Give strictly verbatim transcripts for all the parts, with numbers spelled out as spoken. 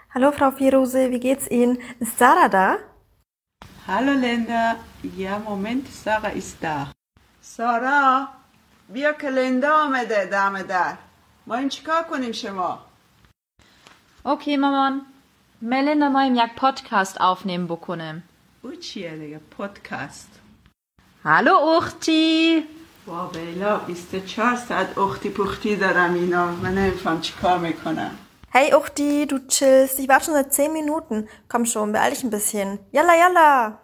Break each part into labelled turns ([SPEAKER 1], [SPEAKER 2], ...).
[SPEAKER 1] Hallo Frau Firuse, wie geht's Ihnen? Ist Sarah da?
[SPEAKER 2] Hallo Linda, ja Moment Sarah ist da. سارا بیا که لندا آمده دم در. ما این چیکار کنیم شما؟
[SPEAKER 3] Okay, مامان. Melinda moim jak podcast aufnehmen بکنم.
[SPEAKER 2] او چیه دیگه پادکست؟
[SPEAKER 3] Hallo Uchti.
[SPEAKER 2] وا بیلا بیست و چهار ساعت اختی پختی دارم اینا. من نمیفهم چیکار میکنم.
[SPEAKER 1] Hey Uchti, du chillst. Ich warte schon seit zehn Minuten. Komm schon, beeil dich ein bisschen. Yalla, yalla!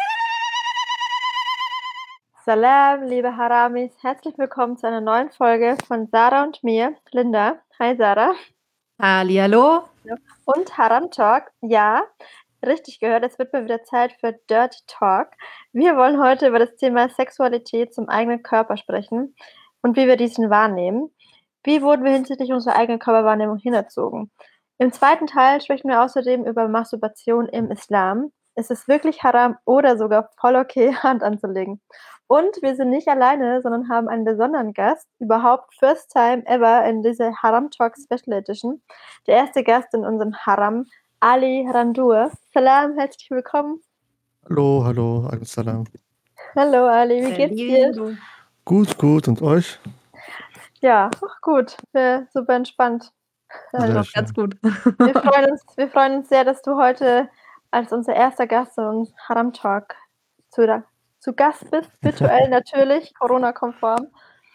[SPEAKER 1] Salam, liebe Haramis. Herzlich willkommen zu einer neuen Folge von Sarah und mir, Linda. Hi Sarah.
[SPEAKER 3] Hallihallo.
[SPEAKER 1] Und Haram Talk. Ja, richtig gehört. Es wird mal wieder Zeit für Dirty Talk. Wir wollen heute über das Thema Sexualität zum eigenen Körper sprechen und wie wir diesen wahrnehmen. Wie wurden wir hinsichtlich unserer eigenen Körperwahrnehmung hinerzogen? Im zweiten Teil sprechen wir außerdem über Masturbation im Islam. Ist es wirklich haram oder sogar voll okay, Hand anzulegen? Und wir sind nicht alleine, sondern haben einen besonderen Gast, überhaupt first time ever in dieser Haram Talk Special Edition. Der erste Gast in unserem Haram, Ali Randur. Salam, herzlich willkommen.
[SPEAKER 4] Hallo, hallo, alles Salam.
[SPEAKER 1] Hallo Ali, wie geht's dir?
[SPEAKER 4] Gut, gut, und euch?
[SPEAKER 1] Ja, auch gut. Wir super entspannt.
[SPEAKER 4] Sehr
[SPEAKER 3] Doch,
[SPEAKER 4] schön.
[SPEAKER 3] ganz gut.
[SPEAKER 1] Wir freuen uns, wir freuen uns sehr, dass du heute als unser erster Gast in unserem Haram Talk zu, zu Gast bist, virtuell natürlich, Corona-konform.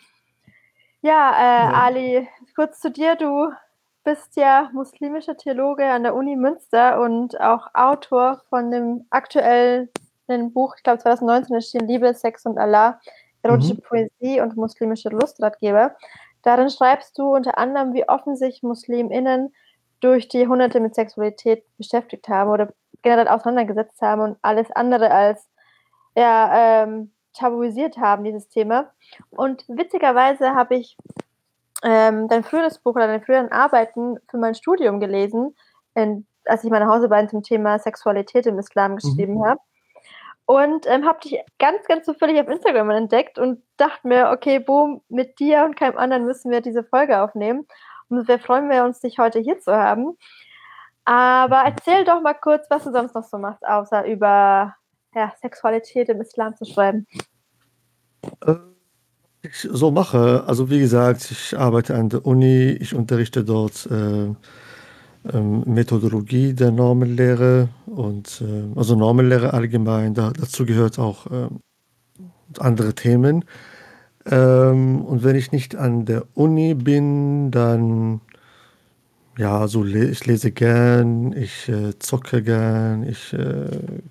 [SPEAKER 1] Ja, äh,
[SPEAKER 4] Ja.
[SPEAKER 1] Ali, kurz zu dir. Du bist ja muslimischer Theologe an der Uni Münster und auch Autor von dem aktuellen Buch, ich glaube zwanzig neunzehn erschienen, Liebe, Sex und Allah, erotische
[SPEAKER 4] Mhm.
[SPEAKER 1] Poesie und muslimische Lustratgeber. Darin schreibst du unter anderem, wie offen sich MuslimInnen durch die Jahrhunderte mit Sexualität beschäftigt haben oder generell auseinandergesetzt haben und alles andere als ja, ähm, tabuisiert haben, dieses Thema. Und witzigerweise habe ich ähm, dein früheres Buch oder deine früheren Arbeiten für mein Studium gelesen, in, als ich meine Hausarbeit zum Thema Sexualität im Islam geschrieben
[SPEAKER 4] Mhm.
[SPEAKER 1] habe. Und ähm, habe dich ganz, ganz zufällig auf Instagram entdeckt und dachte mir, okay, boom, mit dir und keinem anderen müssen wir diese Folge aufnehmen. Und wir freuen wir uns, dich heute hier zu haben. Aber erzähl doch mal kurz, was du sonst noch so machst, außer über ja, Sexualität im Islam zu schreiben.
[SPEAKER 4] Äh, Ich so mache, also wie gesagt, ich arbeite an der Uni, ich unterrichte dort äh, ähm, Methodologie der Normenlehre und äh, also Normenlehre allgemein, da, dazu gehört auch ähm, andere Themen. Ähm, und wenn ich nicht an der Uni bin, dann ja, so le ich lese gern, ich äh, zocke gern, ich äh,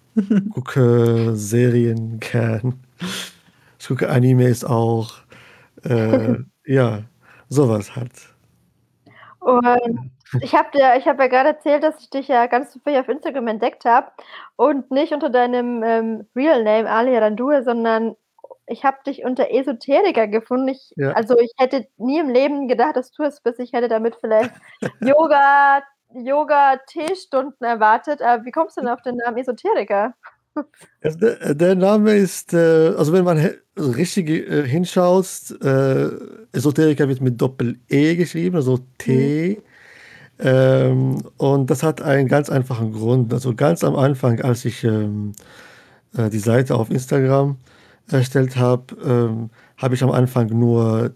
[SPEAKER 4] gucke Serien gern. Ich gucke Animes auch. Äh, ja, sowas halt.
[SPEAKER 1] Und ich habe dir, ich habe ja gerade erzählt, dass ich dich ja ganz zufällig auf Instagram entdeckt habe und nicht unter deinem ähm, Real Name Ali Randur, sondern ich habe dich unter Esoteriker gefunden. Ich,
[SPEAKER 4] Ja.
[SPEAKER 1] Also ich hätte nie im Leben gedacht, dass du es bist. Ich hätte damit vielleicht Yoga, Yoga-Teestunden erwartet. Aber wie kommst du denn auf den Namen Esoteriker?
[SPEAKER 4] Also der, der Name ist, äh, also wenn man he- also richtig äh, hinschaut, äh, Esoteriker wird mit Doppel-E geschrieben, also T. Ähm, und das hat einen ganz einfachen Grund. Also ganz am Anfang, als ich ähm, äh, die Seite auf Instagram erstellt habe, ähm, habe ich am Anfang nur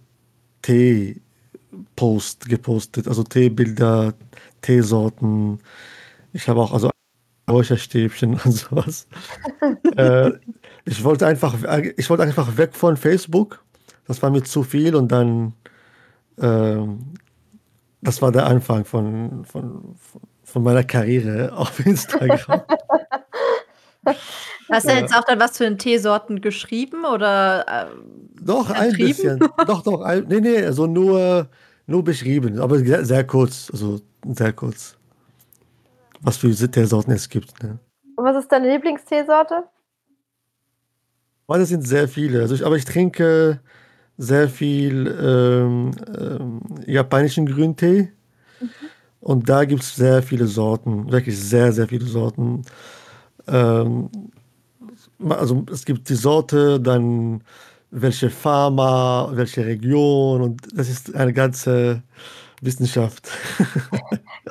[SPEAKER 4] Tee-Post gepostet, also Teebilder, Teesorten. Ich habe auch also Räucherstäbchen und sowas. äh, ich wollte einfach, ich wollte einfach weg von Facebook. Das war mir zu viel und dann, ähm, das war der Anfang von, von, von meiner Karriere auf Instagram.
[SPEAKER 3] Hast du
[SPEAKER 4] Ja.
[SPEAKER 3] jetzt auch dann was zu den Teesorten geschrieben oder äh,
[SPEAKER 4] Doch, ein
[SPEAKER 3] vertrieben?
[SPEAKER 4] bisschen. Doch, doch. Ein, nee, nee, also nur, nur beschrieben, aber sehr, sehr kurz. Also sehr kurz. Was für Teesorten es gibt. Ne?
[SPEAKER 1] Und was ist deine Lieblingsteesorte?
[SPEAKER 4] Weil es sind sehr viele. Also ich, aber ich trinke sehr viel ähm, ähm, japanischen Grüntee. Und da gibt es sehr viele Sorten, wirklich sehr, sehr viele Sorten. Ähm, also es gibt die Sorte, dann welche Pharma, welche Region und das ist eine ganze Wissenschaft.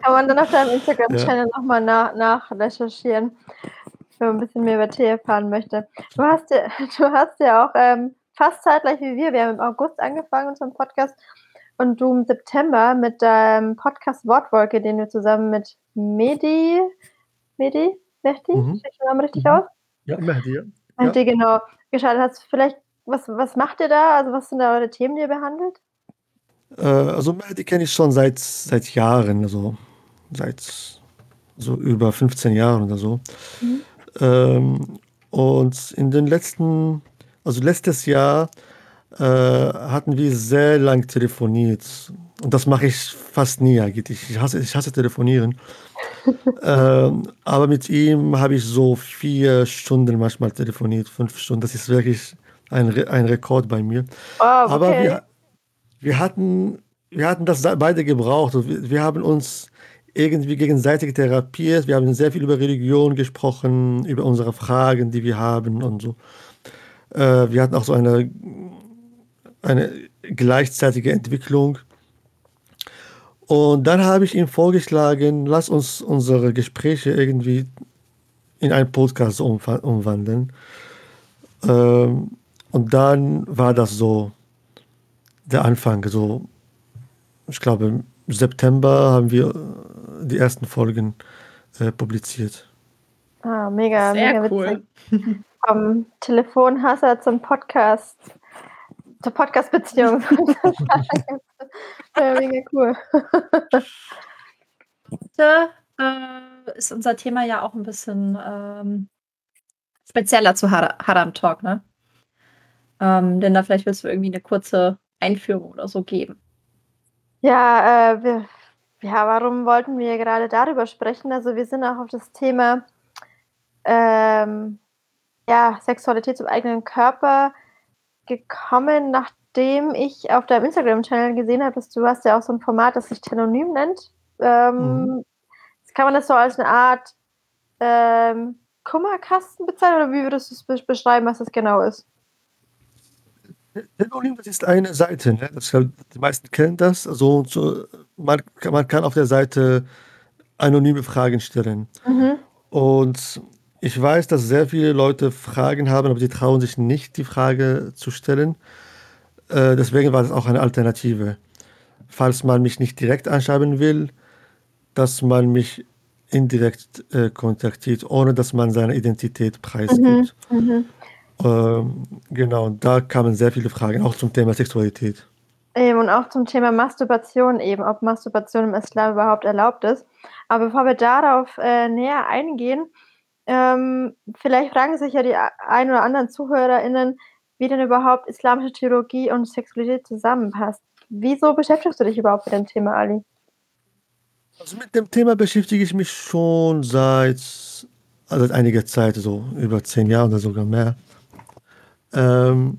[SPEAKER 1] Kann man dann auf deinem
[SPEAKER 4] Ja.
[SPEAKER 1] Instagram-Channel noch mal nach nachrecherchieren, wenn man 'n bisschen mehr über Tee erfahren möchte. Du hast ja du hast ja auch, ähm, fast zeitgleich wie wir wir haben im August angefangen, unseren Podcast, und du im September mit deinem Podcast Wortwolke, den du zusammen mit Mehdi Mehdi? Mehdi?
[SPEAKER 4] Mhm.
[SPEAKER 1] Spreche ich den Namen richtig
[SPEAKER 4] Mhm.
[SPEAKER 1] aus?
[SPEAKER 4] Ja, Mehdi, ja. Ja.
[SPEAKER 1] Mehdi, genau, gestartet hast. Vielleicht, was was macht ihr da? Also, was sind da eure Themen, die ihr behandelt?
[SPEAKER 4] Äh, also Mehdi kenne ich schon seit seit Jahren, also seit so über fünfzehn Jahren oder so.
[SPEAKER 1] Mhm.
[SPEAKER 4] Ähm, und in den letzten also letztes Jahr, äh, hatten wir sehr lang telefoniert. Und das mache ich fast nie eigentlich. Ich hasse ich hasse telefonieren. Ähm, aber mit ihm habe ich so vier Stunden manchmal telefoniert, fünf Stunden. Das ist wirklich ein Re ein Rekord bei mir.
[SPEAKER 1] Wow,
[SPEAKER 4] Aber
[SPEAKER 1] okay.
[SPEAKER 4] wir wir hatten wir hatten das da beide gebraucht und wir wir haben uns irgendwie gegenseitig therapiert. Wir haben sehr viel über Religion gesprochen, über unsere Fragen, die wir haben und so. Äh, wir hatten auch so eine eine gleichzeitige Entwicklung. Und dann habe ich ihm vorgeschlagen: „Lass uns unsere Gespräche irgendwie in einen Podcast umwa umwandeln.“ Ähm, und dann war das so der Anfang. So, ich glaube, im September haben wir äh, die ersten Folgen, äh, publiziert.
[SPEAKER 1] Ah, mega, mega
[SPEAKER 3] Sehr
[SPEAKER 1] witzig.
[SPEAKER 3] cool.
[SPEAKER 1] Vom Telefonhasser zum Podcast zur Podcast-Beziehung sozusagen. Ja, mega cool.
[SPEAKER 3] Heute, äh, ist unser Thema ja auch 'n bisschen, ähm, spezieller zu Hara Haram Talk, ne? Ähm, Linda, vielleicht willst du irgendwie 'ne kurze Einführung oder so geben?
[SPEAKER 1] Ja, äh, wir ja, warum wollten wir gerade darüber sprechen? Also, wir sind auch auf das Thema, ähm, ja, Sexualität zum eigenen Körper gekommen, nachdem ich auf deinem Instagram-Channel gesehen habe, dass du hast ja auch so 'n Format, das sich Telonym nennt.
[SPEAKER 4] Mhm.
[SPEAKER 1] Ähm, kann man das so als 'ne Art, ähm, Kummerkasten bezeichnen oder wie würdest du's besch beschreiben, was das genau ist?
[SPEAKER 4] Te Telonym, das ist eine Seite, ne? Das halt die meisten kennen das. Also, so man kann man kann auf der Seite anonyme Fragen stellen.
[SPEAKER 1] Mhm.
[SPEAKER 4] Und ich weiß, dass sehr viele Leute Fragen haben, aber die trauen sich nicht, die Frage zu stellen. Äh, deswegen war das auch eine Alternative. Falls man mich nicht direkt anschreiben will, dass man mich indirekt, äh, kontaktiert, ohne dass man seine Identität
[SPEAKER 1] Mhm,
[SPEAKER 4] preisgibt.
[SPEAKER 1] mhm.
[SPEAKER 4] Ähm, genau, und da kamen sehr viele Fragen, auch zum Thema Sexualität.
[SPEAKER 1] Eben und auch zum Thema Masturbation eben, ob Masturbation im Islam überhaupt erlaubt ist. Aber bevor wir darauf, äh, näher eingehen, ähm, vielleicht fragen sich ja die a ein oder anderen ZuhörerInnen, wie denn überhaupt islamische Theologie und Sexualität zusammenpasst. Wieso beschäftigst du dich überhaupt mit dem Thema, Ali?
[SPEAKER 4] Also, mit dem Thema beschäftige ich mich schon seit also, seit einiger Zeit, so über zehn Jahren oder sogar mehr. Ähm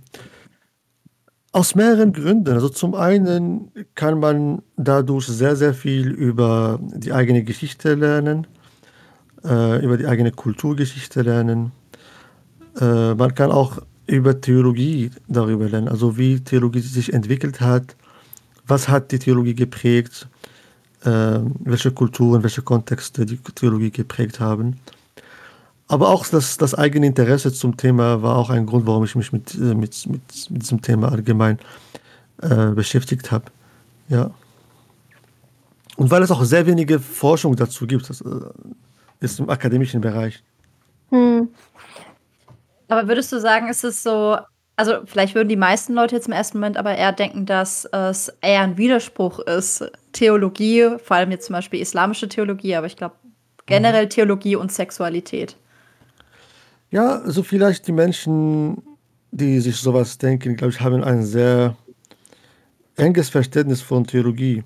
[SPEAKER 4] aus mehreren Gründen. Also, zum einen kann man dadurch sehr, sehr viel über die eigene Geschichte lernen, äh, über die eigene Kulturgeschichte lernen. Äh, man kann auch über Theologie darüber lernen, also wie Theologie sich entwickelt hat. Was hat die Theologie geprägt? Ähm, welche Kulturen, welche Kontexte die Theologie geprägt haben. Aber auch das das eigene Interesse zum Thema war auch ein Grund, warum ich mich mit äh, mit mit mit diesem Thema allgemein, äh, beschäftigt habe, ja. Und weil es auch sehr wenige Forschung dazu gibt, das, äh, ist im akademischen Bereich.
[SPEAKER 1] Mhm.
[SPEAKER 3] Aber würdest du sagen, ist es so also, vielleicht würden die meisten Leute jetzt im ersten Moment aber eher denken, dass es eher 'n Widerspruch ist, Theologie, vor allem jetzt zum Beispiel islamische Theologie, aber ich glaube
[SPEAKER 4] Mhm.
[SPEAKER 3] generell Theologie und Sexualität.
[SPEAKER 4] Ja, also vielleicht die Menschen, die sich so was denken, glaube ich, haben ein sehr enges Verständnis von Theologie.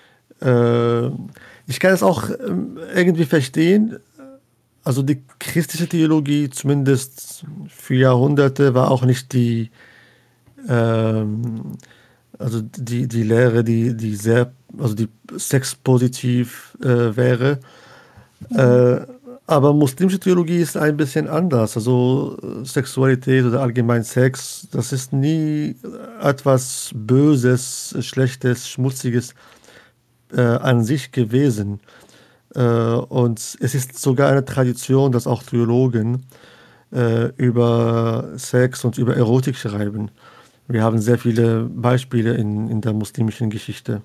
[SPEAKER 4] Ähm, ich kann es auch, ähm, irgendwie verstehen. Also, die christliche Theologie, zumindest für Jahrhunderte, war auch nicht die ähm, also die die Lehre, die die sehr also die sexpositiv, äh, wäre.
[SPEAKER 1] Mhm.
[SPEAKER 4] Äh, aber muslimische Theologie ist ein bisschen anders. Also, äh, Sexualität oder allgemein Sex, das ist nie etwas Böses, Schlechtes, Schmutziges. äh, an sich gewesen. Äh, und es ist sogar eine Tradition, dass auch Theologen äh, über Sex und über Erotik schreiben. Wir haben sehr viele Beispiele in, in der muslimischen Geschichte.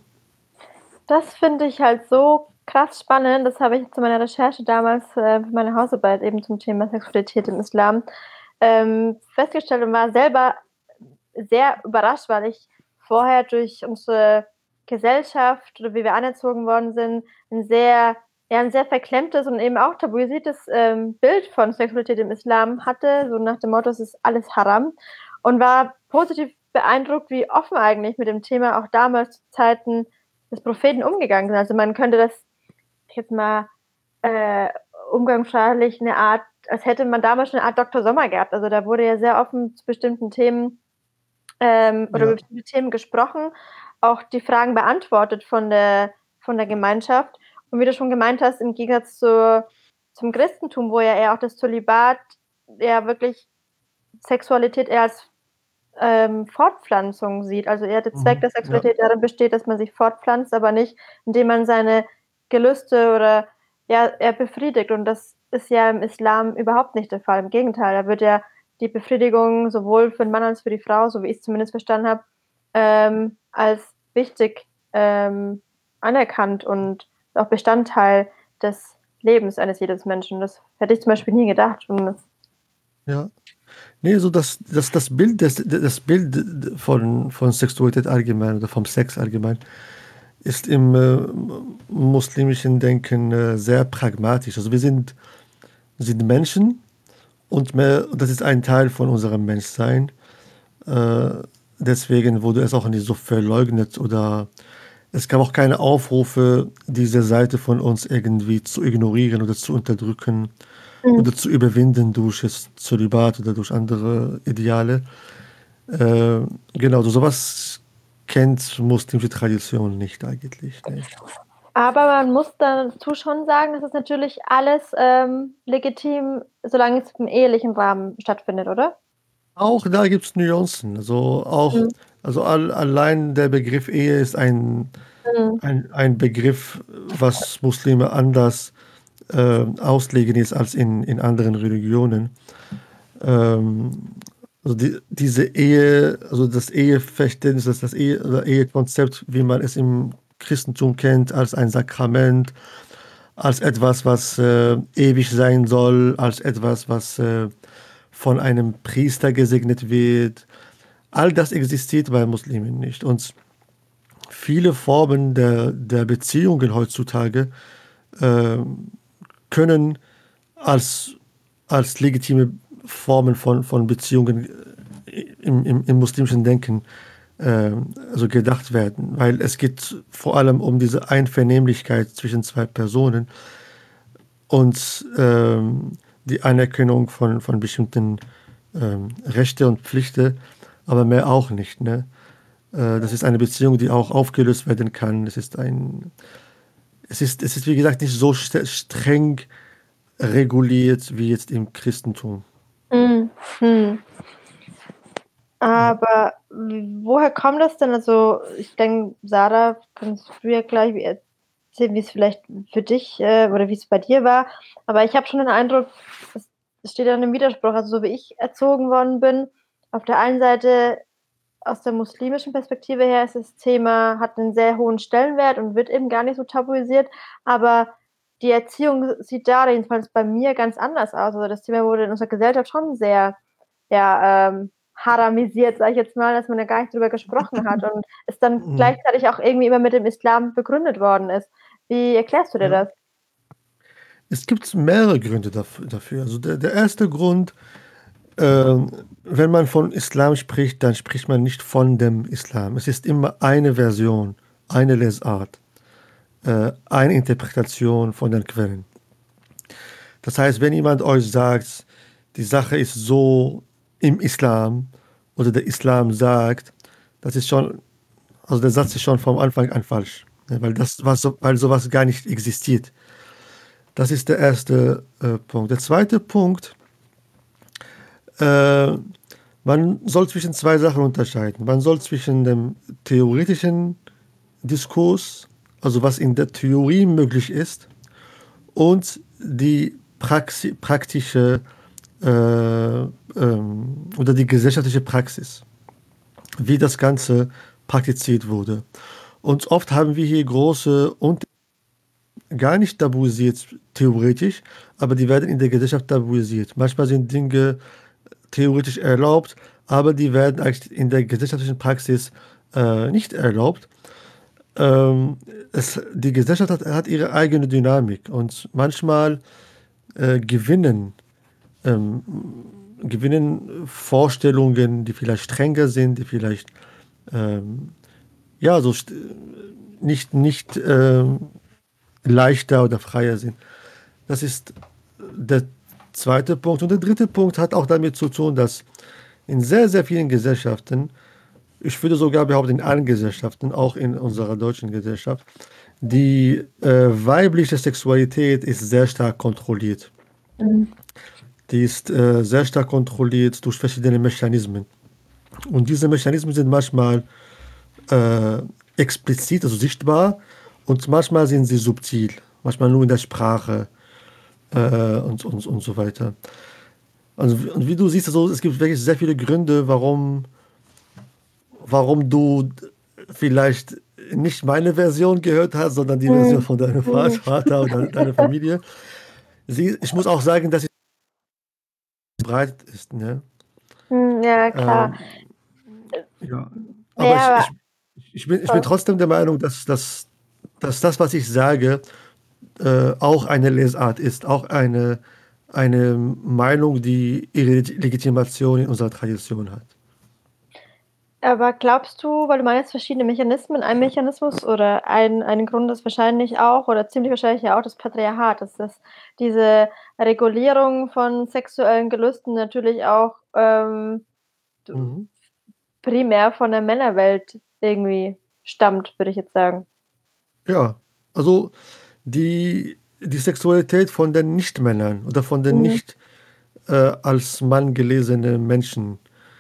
[SPEAKER 1] Das finde ich halt so krass spannend. Das habe ich zu meiner Recherche damals äh, für meine Hausarbeit eben zum Thema Sexualität im Islam ähm, festgestellt und war selber sehr überrascht, weil ich vorher durch unsere Gesellschaft oder wie wir anerzogen worden sind, ein sehr, ja, ein sehr verklemmtes und eben auch tabuisiertes ähm, Bild von Sexualität im Islam hatte, so nach dem Motto, es ist alles haram, und war positiv beeindruckt, wie offen eigentlich mit dem Thema auch damals zu Zeiten des Propheten umgegangen sind. Also man könnte das jetzt mal äh, umgangssprachlich eine Art, als hätte man damals schon eine Art Doktor Sommer gehabt. Also da wurde ja sehr offen zu bestimmten Themen ähm, oder
[SPEAKER 4] Ja.
[SPEAKER 1] über bestimmte Themen gesprochen, auch die Fragen beantwortet von der, von der Gemeinschaft. Und wie du schon gemeint hast, im Gegensatz zu, zum Christentum, wo ja eher auch das Zölibat ja wirklich Sexualität eher als ähm, Fortpflanzung sieht. Also eher der Zweck
[SPEAKER 4] Mhm.
[SPEAKER 1] der
[SPEAKER 4] Ja.
[SPEAKER 1] Sexualität darin besteht, dass man sich fortpflanzt, aber nicht, indem man seine Gelüste oder ja, er befriedigt. Und das ist ja im Islam überhaupt nicht der Fall. Im Gegenteil, da wird ja die Befriedigung sowohl für den Mann als für die Frau, so wie ich es zumindest verstanden habe, ähm, als wichtig ähm, anerkannt und auch Bestandteil des Lebens eines jedes Menschen. Das hätte ich zum Beispiel nie gedacht. Und
[SPEAKER 4] Ja. Nee, so das, das, das Bild, das, das Bild von, von Sexualität allgemein oder vom Sex allgemein ist im äh, muslimischen Denken äh, sehr pragmatisch. Also wir sind, sind Menschen und mehr, das ist ein Teil von unserem Menschsein. Äh, deswegen wurde es auch nicht so verleugnet oder es gab auch keine Aufrufe, diese Seite von uns irgendwie zu ignorieren oder zu unterdrücken oder zu überwinden durch das Zölibat oder durch andere Ideale. Äh, genau, so sowas kennt muslimische Tradition nicht eigentlich. Nee.
[SPEAKER 1] aber man muss dazu schon sagen, das ist natürlich alles ähm, legitim, solange es im ehelichen Rahmen stattfindet, oder?
[SPEAKER 4] Auch da gibt es Nuancen. Also auch,
[SPEAKER 1] Mhm.
[SPEAKER 4] also all, allein der Begriff Ehe ist ein,
[SPEAKER 1] Mhm.
[SPEAKER 4] ein, ein Begriff, was Muslime anders äh, auslegen ist als in, in anderen Religionen. Ähm, also die, diese Ehe, also das Eheverständnis, das, das Ehe, oder Ehekonzept, wie man es im Christentum kennt, als ein Sakrament, als etwas, was äh, ewig sein soll, als etwas, was äh, von einem Priester gesegnet wird. All das existiert bei Muslimen nicht. Und viele Formen der, der Beziehungen heutzutage äh, können als, als legitime Formen von, von Beziehungen im, im, im muslimischen Denken äh, also gedacht werden. Weil es geht vor allem um diese Einvernehmlichkeit zwischen zwei Personen und ähm, die Anerkennung von, von bestimmten ähm, Rechte und Pflichten, aber mehr auch nicht. Ne? Äh, das ist eine Beziehung, die auch aufgelöst werden kann. Es ist ein, es ist, es ist wie gesagt nicht so st- streng reguliert wie jetzt im Christentum.
[SPEAKER 1] Mhm. Mhm.
[SPEAKER 4] Ja.
[SPEAKER 1] Aber woher kommt das denn? Also ich denke, Sarah, kannst du ja gleich erzählen, wie es vielleicht für dich äh, oder wie es bei dir war. Aber ich habe schon den Eindruck, es es steht ja in einem Widerspruch. Also so wie ich erzogen worden bin, auf der einen Seite aus der muslimischen Perspektive her ist das Thema, hat einen sehr hohen Stellenwert und wird eben gar nicht so tabuisiert. Aber die Erziehung sieht da jedenfalls bei mir ganz anders aus. Also das Thema wurde in unserer Gesellschaft schon sehr, ja, ähm, haramisiert, sage ich jetzt mal, dass man da gar nicht drüber gesprochen hat und es dann
[SPEAKER 4] Mhm.
[SPEAKER 1] gleichzeitig auch irgendwie immer mit dem Islam begründet worden ist. Wie erklärst du dir
[SPEAKER 4] Ja.
[SPEAKER 1] das?
[SPEAKER 4] Es gibt mehrere Gründe daf- dafür. Also der, der erste Grund, ähm, wenn man von Islam spricht, dann spricht man nicht von dem Islam. Es ist immer eine Version, eine Lesart, äh, eine Interpretation von den Quellen. Das heißt, wenn jemand euch sagt, die Sache ist so im Islam oder der Islam sagt, das ist schon, also der Satz ist schon vom Anfang an falsch, ne, weil das was so, weil sowas gar nicht existiert. Das ist der erste äh, Punkt. Der zweite Punkt, äh, man soll zwischen zwei Sachen unterscheiden. Man soll zwischen dem theoretischen Diskurs, also was in der Theorie möglich ist, und die Praxi praktische äh, ähm, oder die gesellschaftliche Praxis, wie das Ganze praktiziert wurde. Und oft haben wir hier große und gar nicht tabuisiert theoretisch, aber die werden in der Gesellschaft tabuisiert. Manchmal sind Dinge theoretisch erlaubt, aber die werden eigentlich in der gesellschaftlichen Praxis äh, nicht erlaubt. Ähm, es, die Gesellschaft hat, hat ihre eigene Dynamik, und manchmal äh, gewinnen, ähm, gewinnen Vorstellungen, die vielleicht strenger sind, die vielleicht ähm, ja, so st- nicht, nicht ähm, leichter oder freier sind. Das ist der zweite Punkt. Und der dritte Punkt hat auch damit zu tun, dass in sehr, sehr vielen Gesellschaften, ich würde sogar behaupten, in allen Gesellschaften, auch in unserer deutschen Gesellschaft, die äh, weibliche Sexualität ist sehr stark kontrolliert.
[SPEAKER 1] Mhm.
[SPEAKER 4] Die ist äh, sehr stark kontrolliert durch verschiedene Mechanismen. Und diese Mechanismen sind manchmal äh, explizit, also sichtbar, und manchmal sind sie subtil, manchmal nur in der Sprache äh, und, und, und so weiter. Also, und wie du siehst, also, es gibt wirklich sehr viele Gründe, warum, warum du vielleicht nicht meine Version gehört hast, sondern die Version
[SPEAKER 1] Mhm.
[SPEAKER 4] von deinem Va-
[SPEAKER 1] Mhm.
[SPEAKER 4] Vater oder deiner Familie. Sie, ich muss auch sagen, dass es breit ist, ne?
[SPEAKER 1] Mhm, ja, klar.
[SPEAKER 4] Ähm, ja.
[SPEAKER 1] Na
[SPEAKER 4] Aber
[SPEAKER 1] ja,
[SPEAKER 4] ich,
[SPEAKER 1] aber
[SPEAKER 4] ich, ich bin, ich bin
[SPEAKER 1] voll
[SPEAKER 4] trotzdem der Meinung, dass, dass, dass das, was ich sage, äh, auch eine Lesart ist, auch eine, eine Meinung, die ihre Legitimation in unserer Tradition hat.
[SPEAKER 1] aber glaubst du, weil du meinst verschiedene Mechanismen, ein Mechanismus oder ein ein Grund ist wahrscheinlich auch oder ziemlich wahrscheinlich ja auch das Patriarchat, dass das diese Regulierung von sexuellen Gelüsten natürlich auch, ähm, d
[SPEAKER 4] Mhm.
[SPEAKER 1] primär von der Männerwelt irgendwie stammt, würde ich jetzt sagen.
[SPEAKER 4] Ja, also die, die Sexualität von den Nichtmännern oder von den
[SPEAKER 1] Mhm.
[SPEAKER 4] nicht äh, als Mann gelesenen Menschen,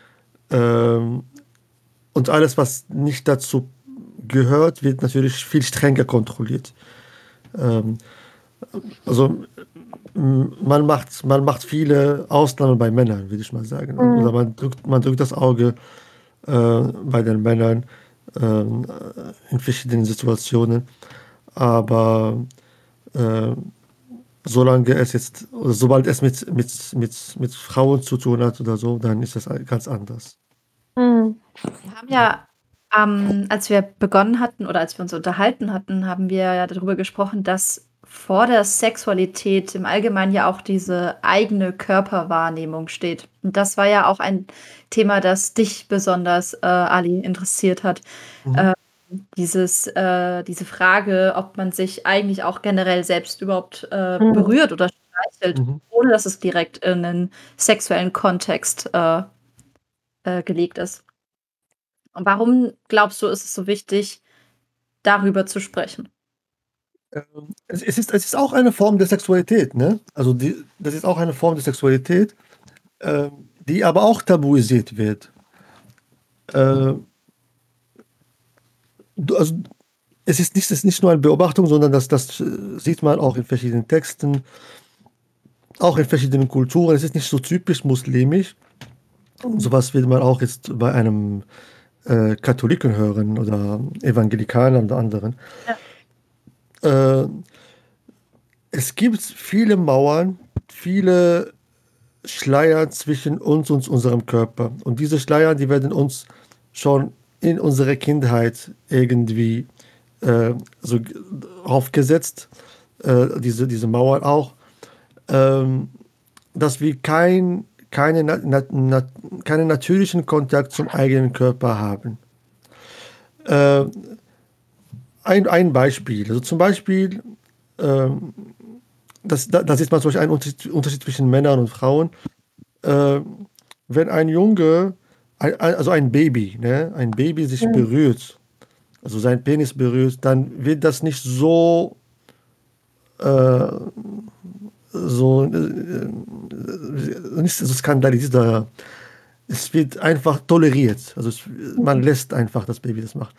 [SPEAKER 4] ähm, und alles, was nicht dazu gehört, wird natürlich viel strenger kontrolliert. Ähm, also m, man macht, man macht viele Ausnahmen bei Männern, würde ich mal sagen. Oder
[SPEAKER 1] Mhm.
[SPEAKER 4] man drückt, man drückt das Auge äh, bei den Männern ähm, in verschiedenen Situationen. Aber äh, solange es jetzt, oder sobald es mit, mit, mit, mit Frauen zu tun hat oder so, dann ist das ganz anders.
[SPEAKER 1] Mhm.
[SPEAKER 3] Wir haben ja, ähm, als wir begonnen hatten oder als wir uns unterhalten hatten, haben wir ja darüber gesprochen, dass vor der Sexualität im Allgemeinen ja auch diese eigene Körperwahrnehmung steht. Und das war ja auch ein Thema, das dich besonders, äh, Ali, interessiert hat.
[SPEAKER 4] Mhm.
[SPEAKER 3] Ähm, dieses, äh, diese Frage, ob man sich eigentlich auch generell selbst überhaupt äh,
[SPEAKER 1] Mhm.
[SPEAKER 3] berührt oder streichelt,
[SPEAKER 4] Mhm.
[SPEAKER 3] ohne dass es direkt in einen sexuellen Kontext äh, äh, gelegt ist. Und warum glaubst du, ist es so wichtig, darüber zu sprechen?
[SPEAKER 4] Ähm, es, es ist, es ist auch eine Form der Sexualität, ne? Also die, das ist auch eine Form der Sexualität, ähm, die aber auch tabuisiert wird. Äh, du, also es ist nicht, es ist nicht nur eine Beobachtung, sondern das, das äh, sieht man auch in verschiedenen Texten, auch in verschiedenen Kulturen. Es ist nicht so typisch muslimisch.
[SPEAKER 1] Mhm.
[SPEAKER 4] Sowas wird man auch jetzt bei einem äh, Katholiken hören oder Evangelikalen oder anderen.
[SPEAKER 3] Ja.
[SPEAKER 4] Äh, es gibt viele Mauern, viele Schleier zwischen uns und unserem Körper. Und diese Schleier, die werden uns schon in unserer Kindheit irgendwie äh, so g- aufgesetzt, äh, diese, diese Mauern auch, ähm, dass wir kein, keine, na, na, na, keinen natürlichen Kontakt zum eigenen Körper haben. Äh, ein, ein Beispiel, also zum Beispiel, ähm, das, da, das ist mal zum Beispiel ein Unterschied, Unterschied zwischen Männern und Frauen. Äh, wenn ein Junge, ein, ein- also ein Baby, ne, ein Baby sich
[SPEAKER 1] Mhm.
[SPEAKER 4] berührt, also sein Penis berührt, dann wird das nicht so, äh, so, äh, nicht so skandalisiert, es wird einfach toleriert. Also es, man lässt einfach das Baby das machen.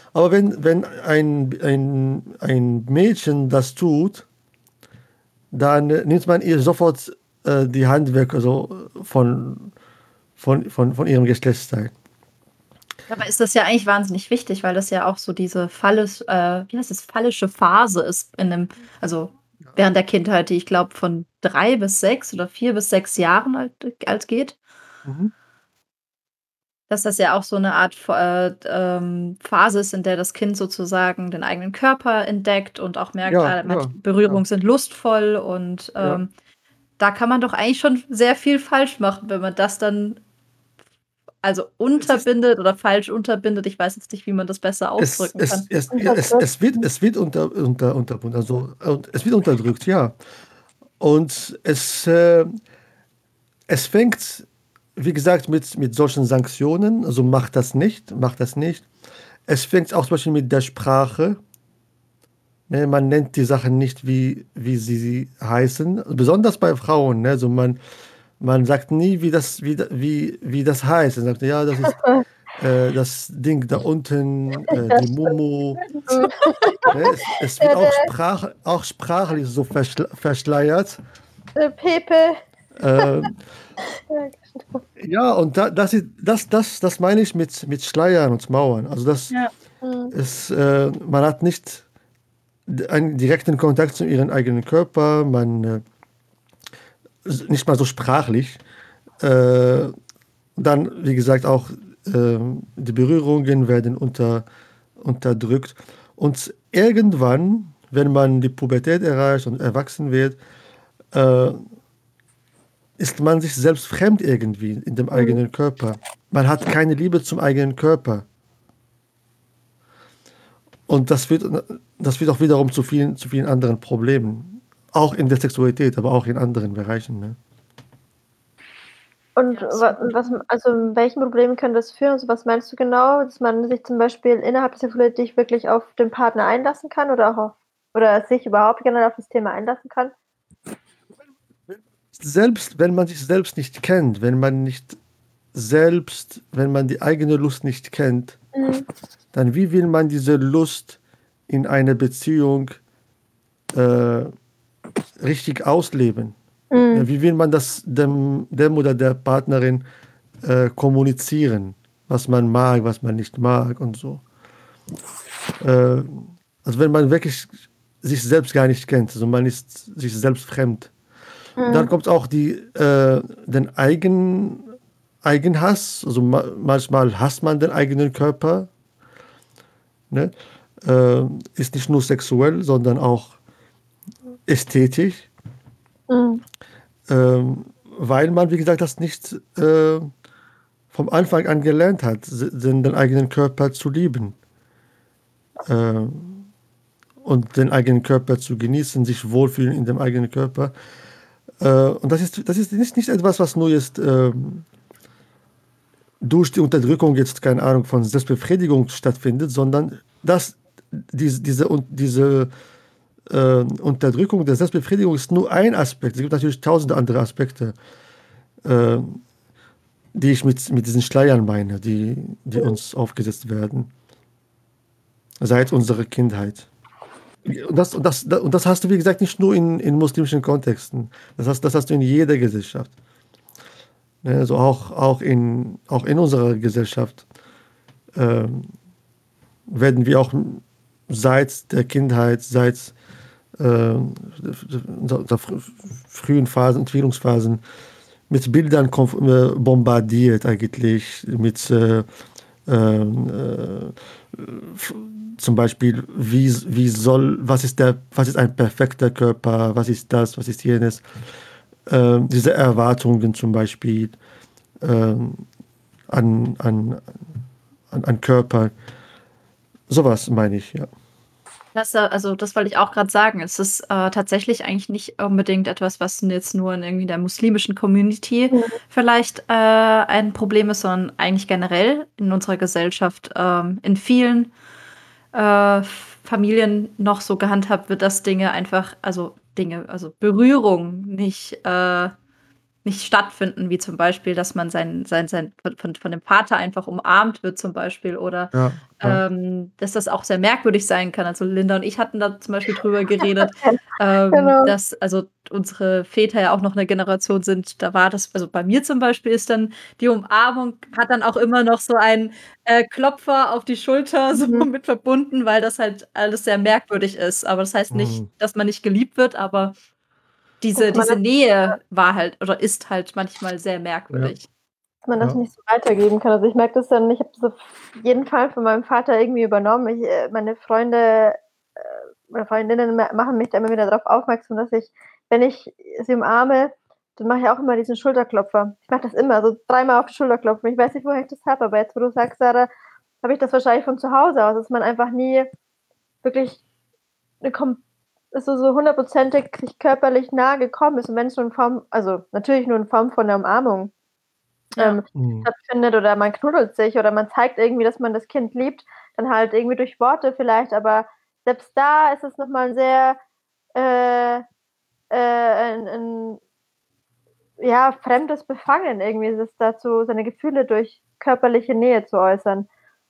[SPEAKER 4] Aber wenn, wenn ein, ein, ein Mädchen das tut, dann äh, nimmt man ihr sofort äh, die Hand weg, also von, von, von, von ihrem Geschlechtsteil.
[SPEAKER 3] Dabei ist das ja eigentlich wahnsinnig wichtig, weil das ja auch so diese phallisch, äh, wie heißt das, phallische Phase ist in einem, also während der Kindheit, die ich glaube von drei bis sechs oder vier bis sechs Jahren alt, alt geht.
[SPEAKER 4] Mhm.
[SPEAKER 3] Dass das ja auch so eine Art äh, ähm, Phase ist, in der das Kind sozusagen den eigenen Körper entdeckt und auch merkt,
[SPEAKER 4] Ja,
[SPEAKER 3] ah, manche
[SPEAKER 4] ja, ja,
[SPEAKER 3] Berührungen sind lustvoll und
[SPEAKER 4] ja.
[SPEAKER 3] ähm, da kann man doch eigentlich schon sehr viel falsch machen, wenn man das dann also
[SPEAKER 4] Es ist,
[SPEAKER 3] unterbindet oder falsch unterbindet. Ich weiß jetzt nicht, wie man das besser
[SPEAKER 4] es,
[SPEAKER 3] ausdrücken
[SPEAKER 4] es,
[SPEAKER 3] kann.
[SPEAKER 4] es, ja, es,
[SPEAKER 1] Unterdrückt.
[SPEAKER 4] es wird, es wird unter, unter, unterbunden, also und es wird unterdrückt, ja. Und es, äh, es fängt, wie gesagt, mit, mit solchen Sanktionen, also macht das nicht, macht das nicht. Es fängt auch zum Beispiel mit der Sprache. Ne, man nennt die Sachen nicht, wie, wie sie heißen, besonders bei Frauen. Ne? Also man, man sagt nie, wie das, wie, da- wie, wie das heißt. Man sagt, ja, das ist äh, das Ding da unten, äh,
[SPEAKER 1] Ja,
[SPEAKER 4] die
[SPEAKER 1] stimmt.
[SPEAKER 4] Mumu.
[SPEAKER 1] Gut.
[SPEAKER 4] Ne? Es, es wird
[SPEAKER 1] Der,
[SPEAKER 4] auch,
[SPEAKER 1] der,
[SPEAKER 4] Sprach, auch sprachlich so verschle verschleiert.
[SPEAKER 1] der Pepe.
[SPEAKER 4] Äh,
[SPEAKER 1] Ja,
[SPEAKER 4] ja, und da, das, ist, das, das, das meine ich mit, mit Schleiern und Mauern. Also das
[SPEAKER 3] Ja.
[SPEAKER 1] hm.
[SPEAKER 4] ist, äh, man hat nicht einen direkten Kontakt zu ihrem eigenen Körper, man äh, nicht mal so sprachlich. Äh, dann, wie gesagt, auch äh, die Berührungen werden unter, unterdrückt. Und irgendwann, wenn man die Pubertät erreicht und erwachsen wird, äh, ist man sich selbst fremd irgendwie in dem
[SPEAKER 1] Hm.
[SPEAKER 4] eigenen Körper. Man hat keine Liebe zum eigenen Körper. Und das wird, das wird auch wiederum zu vielen, zu vielen anderen Problemen. Auch in der Sexualität, aber auch in anderen Bereichen. Ne?
[SPEAKER 1] Und
[SPEAKER 3] Ja,
[SPEAKER 1] wa
[SPEAKER 3] absolut.
[SPEAKER 1] was also, welchen Problemen könnte das führen? Also, was meinst du genau? Dass man sich zum Beispiel innerhalb der Sexualität nicht wirklich auf den Partner einlassen kann oder auch auf oder sich überhaupt generell auf das Thema einlassen kann?
[SPEAKER 4] Selbst wenn man sich selbst nicht kennt, wenn man nicht selbst, wenn man die eigene Lust nicht kennt,
[SPEAKER 1] Mhm.
[SPEAKER 4] dann wie will man diese Lust in einer Beziehung äh, richtig ausleben? Ja,
[SPEAKER 1] Mhm.
[SPEAKER 4] wie will man das dem, dem oder der Partnerin äh, kommunizieren, was man mag, was man nicht mag und so. Äh, also wenn man wirklich sich selbst gar nicht kennt, also man ist sich selbst fremd. Und dann
[SPEAKER 1] Mhm.
[SPEAKER 4] kommt auch die, äh, den Eigen, Eigenhass, also ma manchmal hasst man den eigenen Körper, ne? Äh, ist nicht nur sexuell, sondern auch ästhetisch,
[SPEAKER 1] Mhm.
[SPEAKER 4] ähm, weil man, wie gesagt, das nicht äh, vom Anfang an gelernt hat, se- den eigenen Körper zu lieben äh, und den eigenen Körper zu genießen, sich wohlfühlen in dem eigenen Körper. Äh, und das ist, das ist nicht, nicht etwas, was nur jetzt ähm, durch die Unterdrückung jetzt, keine Ahnung, von Selbstbefriedigung stattfindet, sondern dass diese, diese, und diese äh, Unterdrückung der Selbstbefriedigung ist nur ein Aspekt. Es gibt natürlich tausende andere Aspekte, äh, die ich mit, mit diesen Schleiern meine, die, die uns aufgesetzt werden, seit unserer Kindheit. Und das, und das, und das hast du, wie gesagt, nicht nur in, in muslimischen Kontexten. Das hast, das hast du in jeder Gesellschaft. Ne? Also auch, auch, in, auch in unserer Gesellschaft ähm, werden wir auch seit der Kindheit, seit äh, der, der frühen Phasen, Entwicklungsphasen mit Bildern konf- äh, bombardiert eigentlich, mit äh, ähm, äh, zum Beispiel, wie, wie soll, was ist der, was ist ein perfekter Körper, was ist das, was ist jenes, ähm, diese Erwartungen zum Beispiel ähm, an, an, an, an Körper, sowas meine ich, ja.
[SPEAKER 3] Das, äh, also das wollte ich auch gerade sagen. Es ist äh, tatsächlich eigentlich nicht unbedingt etwas, was jetzt nur in irgendwie der muslimischen Community
[SPEAKER 1] Mhm.
[SPEAKER 3] vielleicht äh, ein Problem ist, sondern eigentlich generell in unserer Gesellschaft ähm, in vielen äh, Familien noch so gehandhabt wird, dass Dinge einfach, also Dinge, also Berührung nicht, äh, nicht stattfinden, wie zum Beispiel, dass man sein, sein, sein von, von von dem Vater einfach umarmt wird, zum Beispiel, oder
[SPEAKER 4] Ja, ja.
[SPEAKER 3] ähm, dass das auch sehr merkwürdig sein kann. Also Linda und ich hatten da zum Beispiel drüber geredet, ähm,
[SPEAKER 1] Genau.
[SPEAKER 3] dass also unsere Väter ja auch noch eine Generation sind. Da war das, also bei mir zum Beispiel ist dann die Umarmung hat dann auch immer noch so einen äh, Klopfer auf die Schulter so
[SPEAKER 1] Mhm.
[SPEAKER 3] mit verbunden, weil das halt alles sehr merkwürdig ist. Aber das heißt nicht,
[SPEAKER 4] Mhm.
[SPEAKER 3] dass man nicht geliebt wird, aber diese
[SPEAKER 1] Dass man
[SPEAKER 3] diese
[SPEAKER 1] das
[SPEAKER 3] Nähe war halt oder ist halt manchmal sehr
[SPEAKER 4] Ja,
[SPEAKER 3] merkwürdig.
[SPEAKER 1] dass man das
[SPEAKER 4] ja.
[SPEAKER 1] nicht so weitergeben kann. Also, ich merke das dann ich habe das auf jeden Fall von meinem Vater irgendwie übernommen. Ich äh, meine Freunde, äh, oder Freundinnen ma machen mich da immer wieder darauf aufmerksam, dass ich, wenn ich sie umarme, dann mache ich auch immer diesen Schulterklopfer. Ich mache das immer, so dreimal auf die Schulter klopfen. Ich weiß nicht, woher ich das habe, aber jetzt, wo du sagst, Sarah, habe ich das wahrscheinlich von zu Hause aus, dass man einfach nie wirklich 'ne kom also, so hundertprozentig sich körperlich nahe gekommen ist und wenn's nur in Form also, natürlich nur in Form von 'ner Umarmung,
[SPEAKER 3] Ja.
[SPEAKER 1] ähm,
[SPEAKER 4] Mhm.
[SPEAKER 1] stattfindet oder man knuddelt sich oder man zeigt irgendwie, dass man das Kind liebt, dann halt irgendwie durch Worte vielleicht, aber selbst da ist es noch mal 'n sehr, äh, äh, 'n 'n ja, fremdes Befangen irgendwie, das dazu seine Gefühle durch körperliche Nähe zu äußern.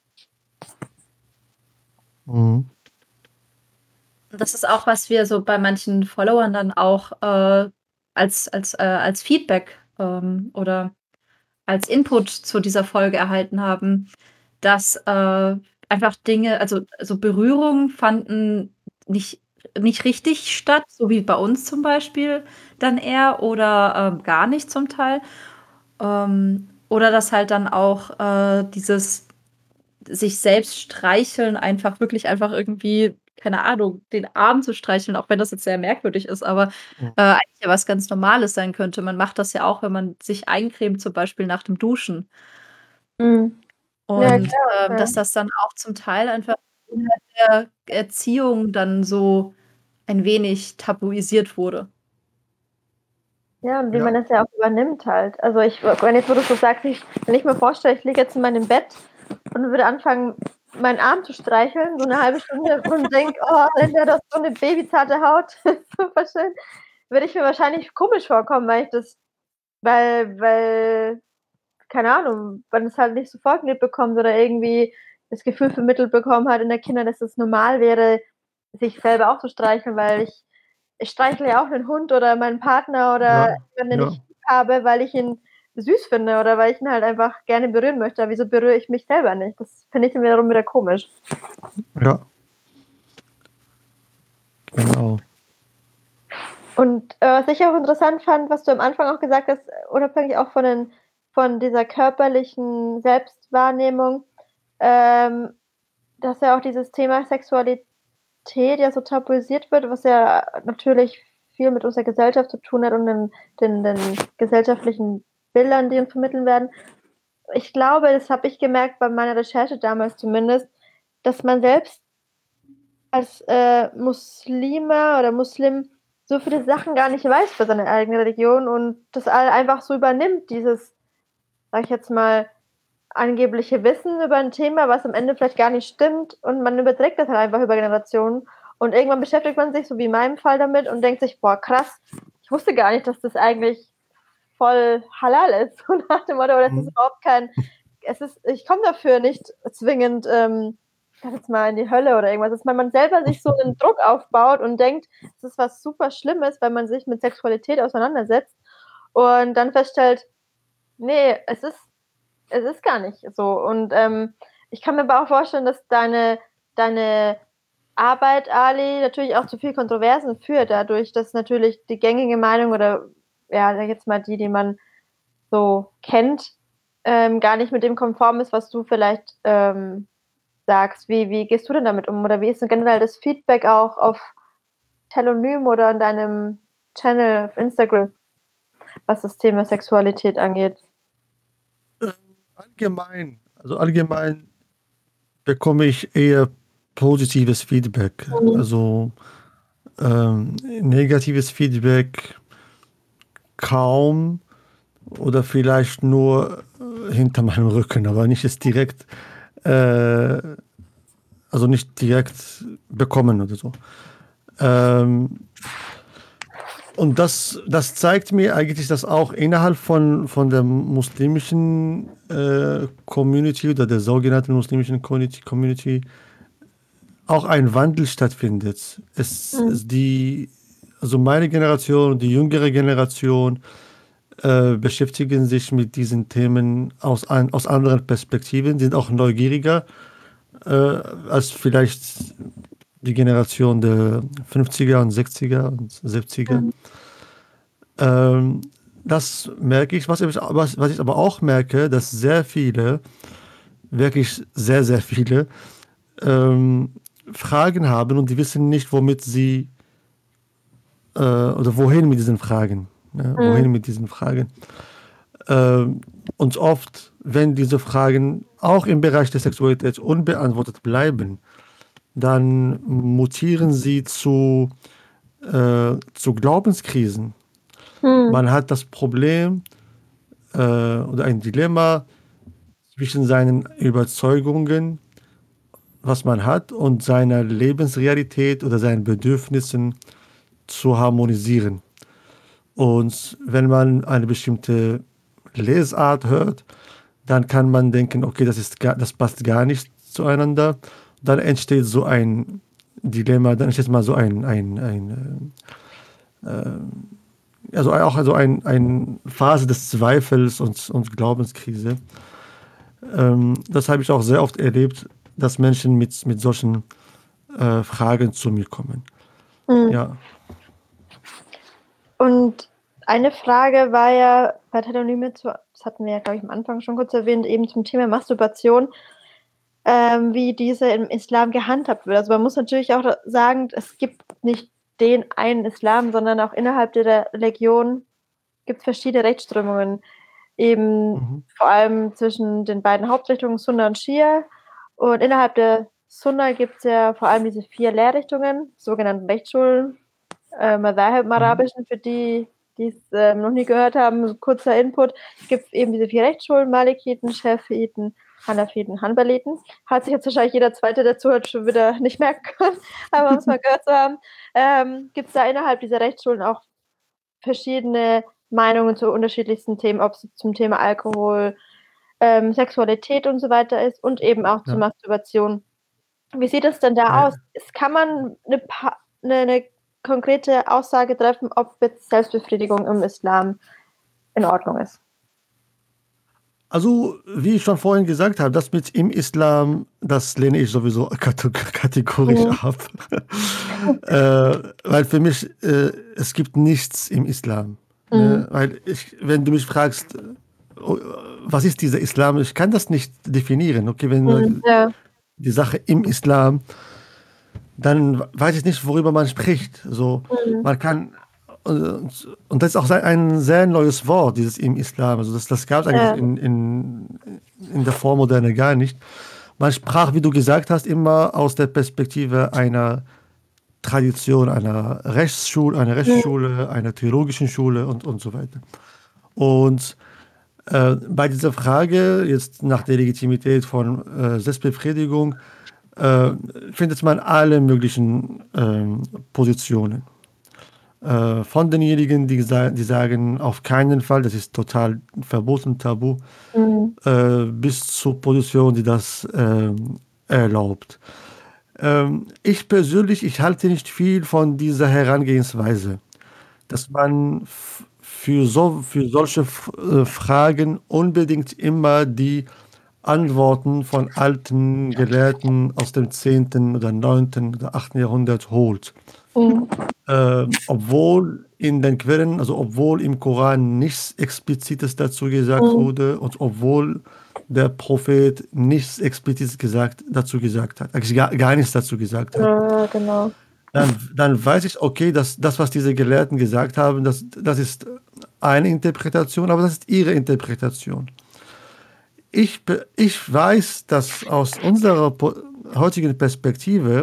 [SPEAKER 4] Mhm.
[SPEAKER 3] Das ist auch, was wir so bei manchen Followern dann auch, äh, als als, äh als Feedback, ähm, oder als Input zu dieser Folge erhalten haben, dass, äh, einfach Dinge also so Berührungen fanden nicht nicht richtig statt, so wie bei uns zum Beispiel dann eher oder, ähm, gar nicht zum Teil. Ähm, oder dass halt dann auch, äh, dieses sich selbst streicheln, einfach wirklich einfach irgendwie, keine Ahnung, den Arm zu streicheln, auch wenn das jetzt sehr merkwürdig ist, aber,
[SPEAKER 4] Mhm.
[SPEAKER 3] äh, eigentlich ja was ganz Normales sein könnte. Man macht das ja auch, wenn man sich eincremt, zum Beispiel nach dem Duschen.
[SPEAKER 1] Mhm. Ja,
[SPEAKER 3] Und,
[SPEAKER 1] klar,
[SPEAKER 3] ähm,
[SPEAKER 1] ja.
[SPEAKER 3] dass das dann auch zum Teil einfach innerhalb der Erziehung dann so ein wenig tabuisiert wurde.
[SPEAKER 1] Ja, und wie man
[SPEAKER 4] Ja.
[SPEAKER 1] das ja auch übernimmt halt. Also, ich wenn jetzt, wo du's so sagst, ich wenn ich mir vorstelle, ich liege jetzt in meinem Bett und würde anfangen, meinen Arm zu streicheln, so 'ne halbe Stunde und denke: „Oh, Linda, du hast so 'ne babyzarte Haut, super schön“, würde ich mir wahrscheinlich komisch vorkommen, weil ich das weil weil keine Ahnung, man es halt nicht so vorgelebt bekommt oder irgendwie das Gefühl vermittelt bekommen hat in der Kindheit, dass es normal wäre, sich selber auch zu streicheln, weil ich ich streichle ja auch 'nen Hund oder meinen Partner oder
[SPEAKER 4] Ja,
[SPEAKER 1] jemanden, den
[SPEAKER 4] ja.
[SPEAKER 1] ich lieb habe, weil ich ihn süß finde oder weil ich ihn halt einfach gerne berühren möchte. Aber wieso berühre ich mich selber nicht? Das finde ich dann wiederum wieder komisch.
[SPEAKER 4] Ja. Genau.
[SPEAKER 1] Und, äh, was ich auch interessant fand, was du am Anfang auch gesagt hast, unabhängig auch von den von dieser körperlichen Selbstwahrnehmung, ähm, dass ja auch dieses Thema Sexualität ja so tabuisiert wird, was ja natürlich viel mit unserer Gesellschaft zu tun hat und den den den gesellschaftlichen Bildern, die uns vermitteln werden. Ich glaube, das habe ich gemerkt bei meiner Recherche damals zumindest, dass man selbst als, äh, Muslime oder Muslim so viele Sachen gar nicht weiß über seine eigene Religion und das all einfach so übernimmt, dieses, sage ich jetzt mal, angebliche Wissen über 'n Thema, was am Ende vielleicht gar nicht stimmt und man überträgt das halt einfach über Generationen und irgendwann beschäftigt man sich, so wie in meinem Fall damit und denkt sich: „Boah, krass, ich wusste gar nicht, dass das eigentlich voll halal ist“, so nach dem Motto, oder es ist
[SPEAKER 4] Mhm.
[SPEAKER 1] überhaupt kein es ist ich komme dafür nicht zwingend, ähm, ich sage jetzt mal, in die Hölle oder irgendwas, dass man man selber sich so 'nen Druck aufbaut und denkt, es ist was super Schlimmes, wenn man sich mit Sexualität auseinandersetzt und dann feststellt: „Ne, es ist es ist gar nicht so.“ Und, ähm, ich kann mir aber auch vorstellen, dass deine deine Arbeit, Ali, natürlich auch zu viel Kontroversen führt dadurch, dass natürlich die gängige Meinung oder, ja, sage ich jetzt mal, die, die man so kennt, ähm, gar nicht mit dem konform ist, was du vielleicht, ähm, sagst. Wie wie gehst du denn damit um oder wie ist denn generell das Feedback auch auf Telonym oder in deinem Channel auf Instagram, was das Thema Sexualität angeht?
[SPEAKER 4] Ähm, allgemein also, allgemein bekomme ich eher positives Feedback.
[SPEAKER 1] Mhm.
[SPEAKER 4] Also, ähm, negatives Feedback kaum oder vielleicht nur, äh, hinter meinem Rücken, aber nicht jetzt direkt, äh also, nicht direkt bekommen oder so. Ähm und das, das zeigt mir eigentlich, dass auch innerhalb von, von der muslimischen äh, Community oder der sogenannten muslimischen Community, Community auch ein Wandel stattfindet. Es,
[SPEAKER 1] Mhm.
[SPEAKER 4] es die, also meine Generation und die jüngere Generation äh, beschäftigen sich mit diesen Themen aus, ein, aus anderen Perspektiven, sind auch neugieriger äh, als vielleicht die Generation der fünfziger und sechziger und siebziger.
[SPEAKER 1] Mhm.
[SPEAKER 4] Ähm, das merke ich. Was ich, was, was ich aber auch merke, dass sehr viele, wirklich sehr, sehr viele, ähm, Fragen haben und die wissen nicht, womit sie äh, oder wohin mit diesen Fragen. Ja, wohin
[SPEAKER 1] Mhm.
[SPEAKER 4] mit diesen Fragen. Ähm, und oft, wenn diese Fragen auch im Bereich der Sexualität unbeantwortet bleiben, dann mutieren sie zu, äh, zu Glaubenskrisen.
[SPEAKER 1] Mhm.
[SPEAKER 4] Man hat das Problem äh, oder ein Dilemma zwischen seinen Überzeugungen, was man hat, und seiner Lebensrealität oder seinen Bedürfnissen zu harmonisieren. Und wenn man eine bestimmte Lesart hört, dann kann man denken, okay, das ist gar, das passt gar nicht zueinander. Dann entsteht so ein Dilemma, dann entsteht mal so ein, ein, ein äh, also auch also ein, ein Phase des Zweifels und, und Glaubenskrise. Ähm, das habe ich auch sehr oft erlebt, dass Menschen mit, mit solchen äh, Fragen zu mir kommen.
[SPEAKER 1] Mhm.
[SPEAKER 4] Ja.
[SPEAKER 1] Und eine Frage war ja bei Telonym, das hatten wir ja, glaube ich, am Anfang schon kurz erwähnt, eben zum Thema Masturbation, ähm, wie diese im Islam gehandhabt wird. Also man muss natürlich auch sagen, es gibt nicht den einen Islam, sondern auch innerhalb der Religion gibt es verschiedene Rechtsströmungen. Eben
[SPEAKER 4] Mhm.
[SPEAKER 1] vor allem zwischen den beiden Hauptrichtungen Sunna und Schia. Und innerhalb der Sunna gibt es ja vor allem diese vier Lehrrichtungen, sogenannten Rechtsschulen, äh, Madhahib im
[SPEAKER 4] Mhm.
[SPEAKER 1] Arabischen, für die, die es äh, noch nie gehört haben, kurzer Input. Es gibt eben diese vier Rechtsschulen, Malikiten, Schafiten, Hanafiten, Hanbaliten. Hat sich jetzt wahrscheinlich jeder Zweite, der zuhört, schon wieder nicht merken können, aber um es mal gehört zu haben, ähm, gibt es da innerhalb dieser Rechtsschulen auch verschiedene Meinungen zu unterschiedlichsten Themen, ob es zum Thema Alkohol, ähm, Sexualität und so weiter ist und eben auch zur
[SPEAKER 4] Ja.
[SPEAKER 1] Masturbation. Wie sieht es denn da
[SPEAKER 4] Ja.
[SPEAKER 1] aus? Es kann man eine, eine, eine konkrete Aussage treffen, ob jetzt Selbstbefriedigung im Islam in Ordnung ist?
[SPEAKER 4] Also, wie ich schon vorhin gesagt habe, das mit im Islam, das lehne ich sowieso kategorisch
[SPEAKER 1] Mhm.
[SPEAKER 4] ab. äh, weil für mich, äh, es gibt nichts im Islam. Ne?
[SPEAKER 1] Mhm.
[SPEAKER 4] Weil ich, wenn du mich fragst, was ist dieser Islam, ich kann das nicht definieren. Okay, wenn
[SPEAKER 1] Mhm.
[SPEAKER 4] du
[SPEAKER 1] Ja.
[SPEAKER 4] die Sache im Islam, dann weiß ich nicht, worüber man spricht. So,
[SPEAKER 1] Mhm.
[SPEAKER 4] man kann, und, und das ist auch ein sehr neues Wort, dieses im Islam. Also das, das gab es eigentlich
[SPEAKER 1] Ja.
[SPEAKER 4] in, in, in der Vormoderne gar nicht. Man sprach, wie du gesagt hast, immer aus der Perspektive einer Tradition, einer Rechtsschule, einer
[SPEAKER 1] Mhm.
[SPEAKER 4] Rechtsschule, einer theologischen Schule und, und so weiter. Und äh, bei dieser Frage jetzt nach der Legitimität von äh, Selbstbefriedigung äh, findet man alle möglichen ähm, Positionen. Äh, von denjenigen, die, sa die sagen, auf keinen Fall, das ist total verboten, tabu,
[SPEAKER 1] Mhm.
[SPEAKER 4] äh, bis zur Position, die das ähm, erlaubt. Ähm, ich persönlich, ich halte nicht viel von dieser Herangehensweise, dass man f- für, so, für solche F äh, Fragen unbedingt immer die Antworten von alten Gelehrten aus dem zehnten oder neunten oder achten Jahrhundert holt.
[SPEAKER 1] Mhm.
[SPEAKER 4] Ähm, obwohl in den Quellen, also obwohl im Koran nichts Explizites dazu gesagt
[SPEAKER 1] Mhm.
[SPEAKER 4] wurde und obwohl der Prophet nichts explizit gesagt, dazu gesagt hat, eigentlich gar, gar nichts dazu gesagt hat,
[SPEAKER 1] Ja, genau.
[SPEAKER 4] dann, dann weiß ich, okay, dass das, was diese Gelehrten gesagt haben, das, das ist eine Interpretation, aber das ist ihre Interpretation. Ich, be- ich weiß, dass aus unserer po- heutigen Perspektive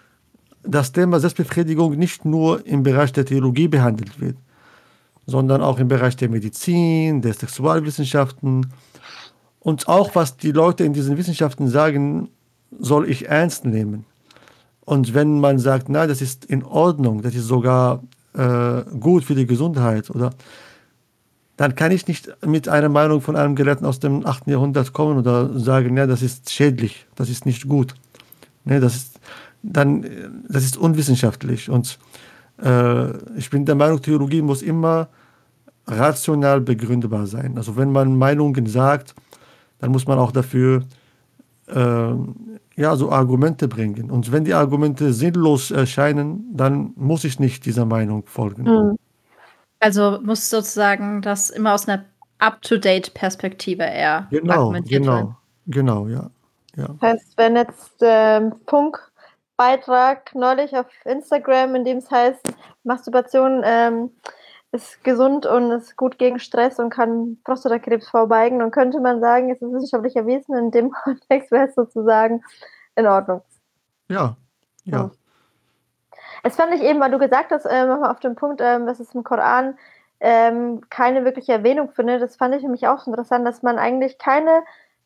[SPEAKER 4] das Thema Selbstbefriedigung nicht nur im Bereich der Theologie behandelt wird, sondern auch im Bereich der Medizin, der Sexualwissenschaften und auch was die Leute in diesen Wissenschaften sagen, soll ich ernst nehmen. Und wenn man sagt, nein, das ist in Ordnung, das ist sogar äh, gut für die Gesundheit, oder dann kann ich nicht mit einer Meinung von einem Gelehrten aus dem achten Jahrhundert kommen oder sagen, ja, das ist schädlich, das ist nicht gut. Ne, das ist dann, äh, das ist unwissenschaftlich. Und äh, ich bin der Meinung, Theologie muss immer rational begründbar sein. Also wenn man Meinungen sagt, dann muss man auch dafür äh, ja, so Argumente bringen. Und wenn die Argumente sinnlos erscheinen, dann muss ich nicht dieser Meinung folgen.
[SPEAKER 1] Mhm.
[SPEAKER 3] Also muss sozusagen das immer aus einer Up-to-Date-Perspektive eher
[SPEAKER 4] Genau,
[SPEAKER 3] argumentiert werden.
[SPEAKER 4] genau, genau, ja. ja.
[SPEAKER 1] Heißt, wenn jetzt ähm, Funkbeitrag neulich auf Instagram, in dem es heißt, Masturbation ähm, ist gesund und ist gut gegen Stress und kann Prostatakrebs vorbeugen, dann könnte man sagen, es ist wissenschaftlich erwiesen, in dem Kontext wäre es sozusagen in Ordnung.
[SPEAKER 4] Ja, ja.
[SPEAKER 1] Hm. Es fand ich eben, weil du gesagt hast, äh, nochmal auf den Punkt, ähm, dass es im Koran ähm, keine wirkliche Erwähnung findet, das fand ich nämlich auch so interessant, dass man eigentlich keine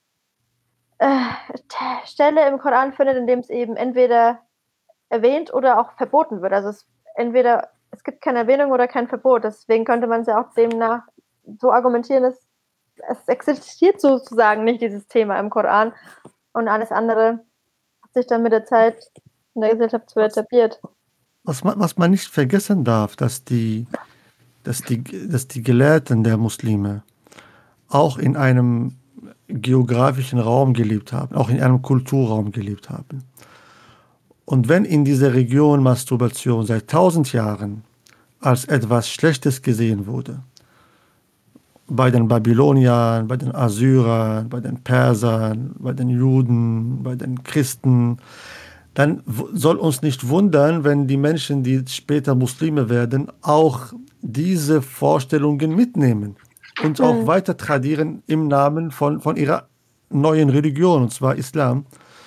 [SPEAKER 1] äh, Stelle im Koran findet, in dem es eben entweder erwähnt oder auch verboten wird. Also es entweder es gibt keine Erwähnung oder kein Verbot. Deswegen könnte man es ja auch demnach so argumentieren, dass es existiert sozusagen nicht dieses Thema im Koran und alles andere hat sich dann mit der Zeit in der Gesellschaft so etabliert.
[SPEAKER 4] Was man, was man nicht vergessen darf, dass die, dass die, dass die Gelehrten der Muslime auch in einem geografischen Raum gelebt haben, auch in einem Kulturraum gelebt haben. Und wenn in dieser Region Masturbation seit tausend Jahren als etwas Schlechtes gesehen wurde, bei den Babyloniern, bei den Assyrern, bei den Persern, bei den Juden, bei den Christen, dann soll uns nicht wundern, wenn die Menschen, die später Muslime werden, auch diese Vorstellungen mitnehmen und auch weiter tradieren im Namen von, von ihrer neuen Religion, und zwar Islam.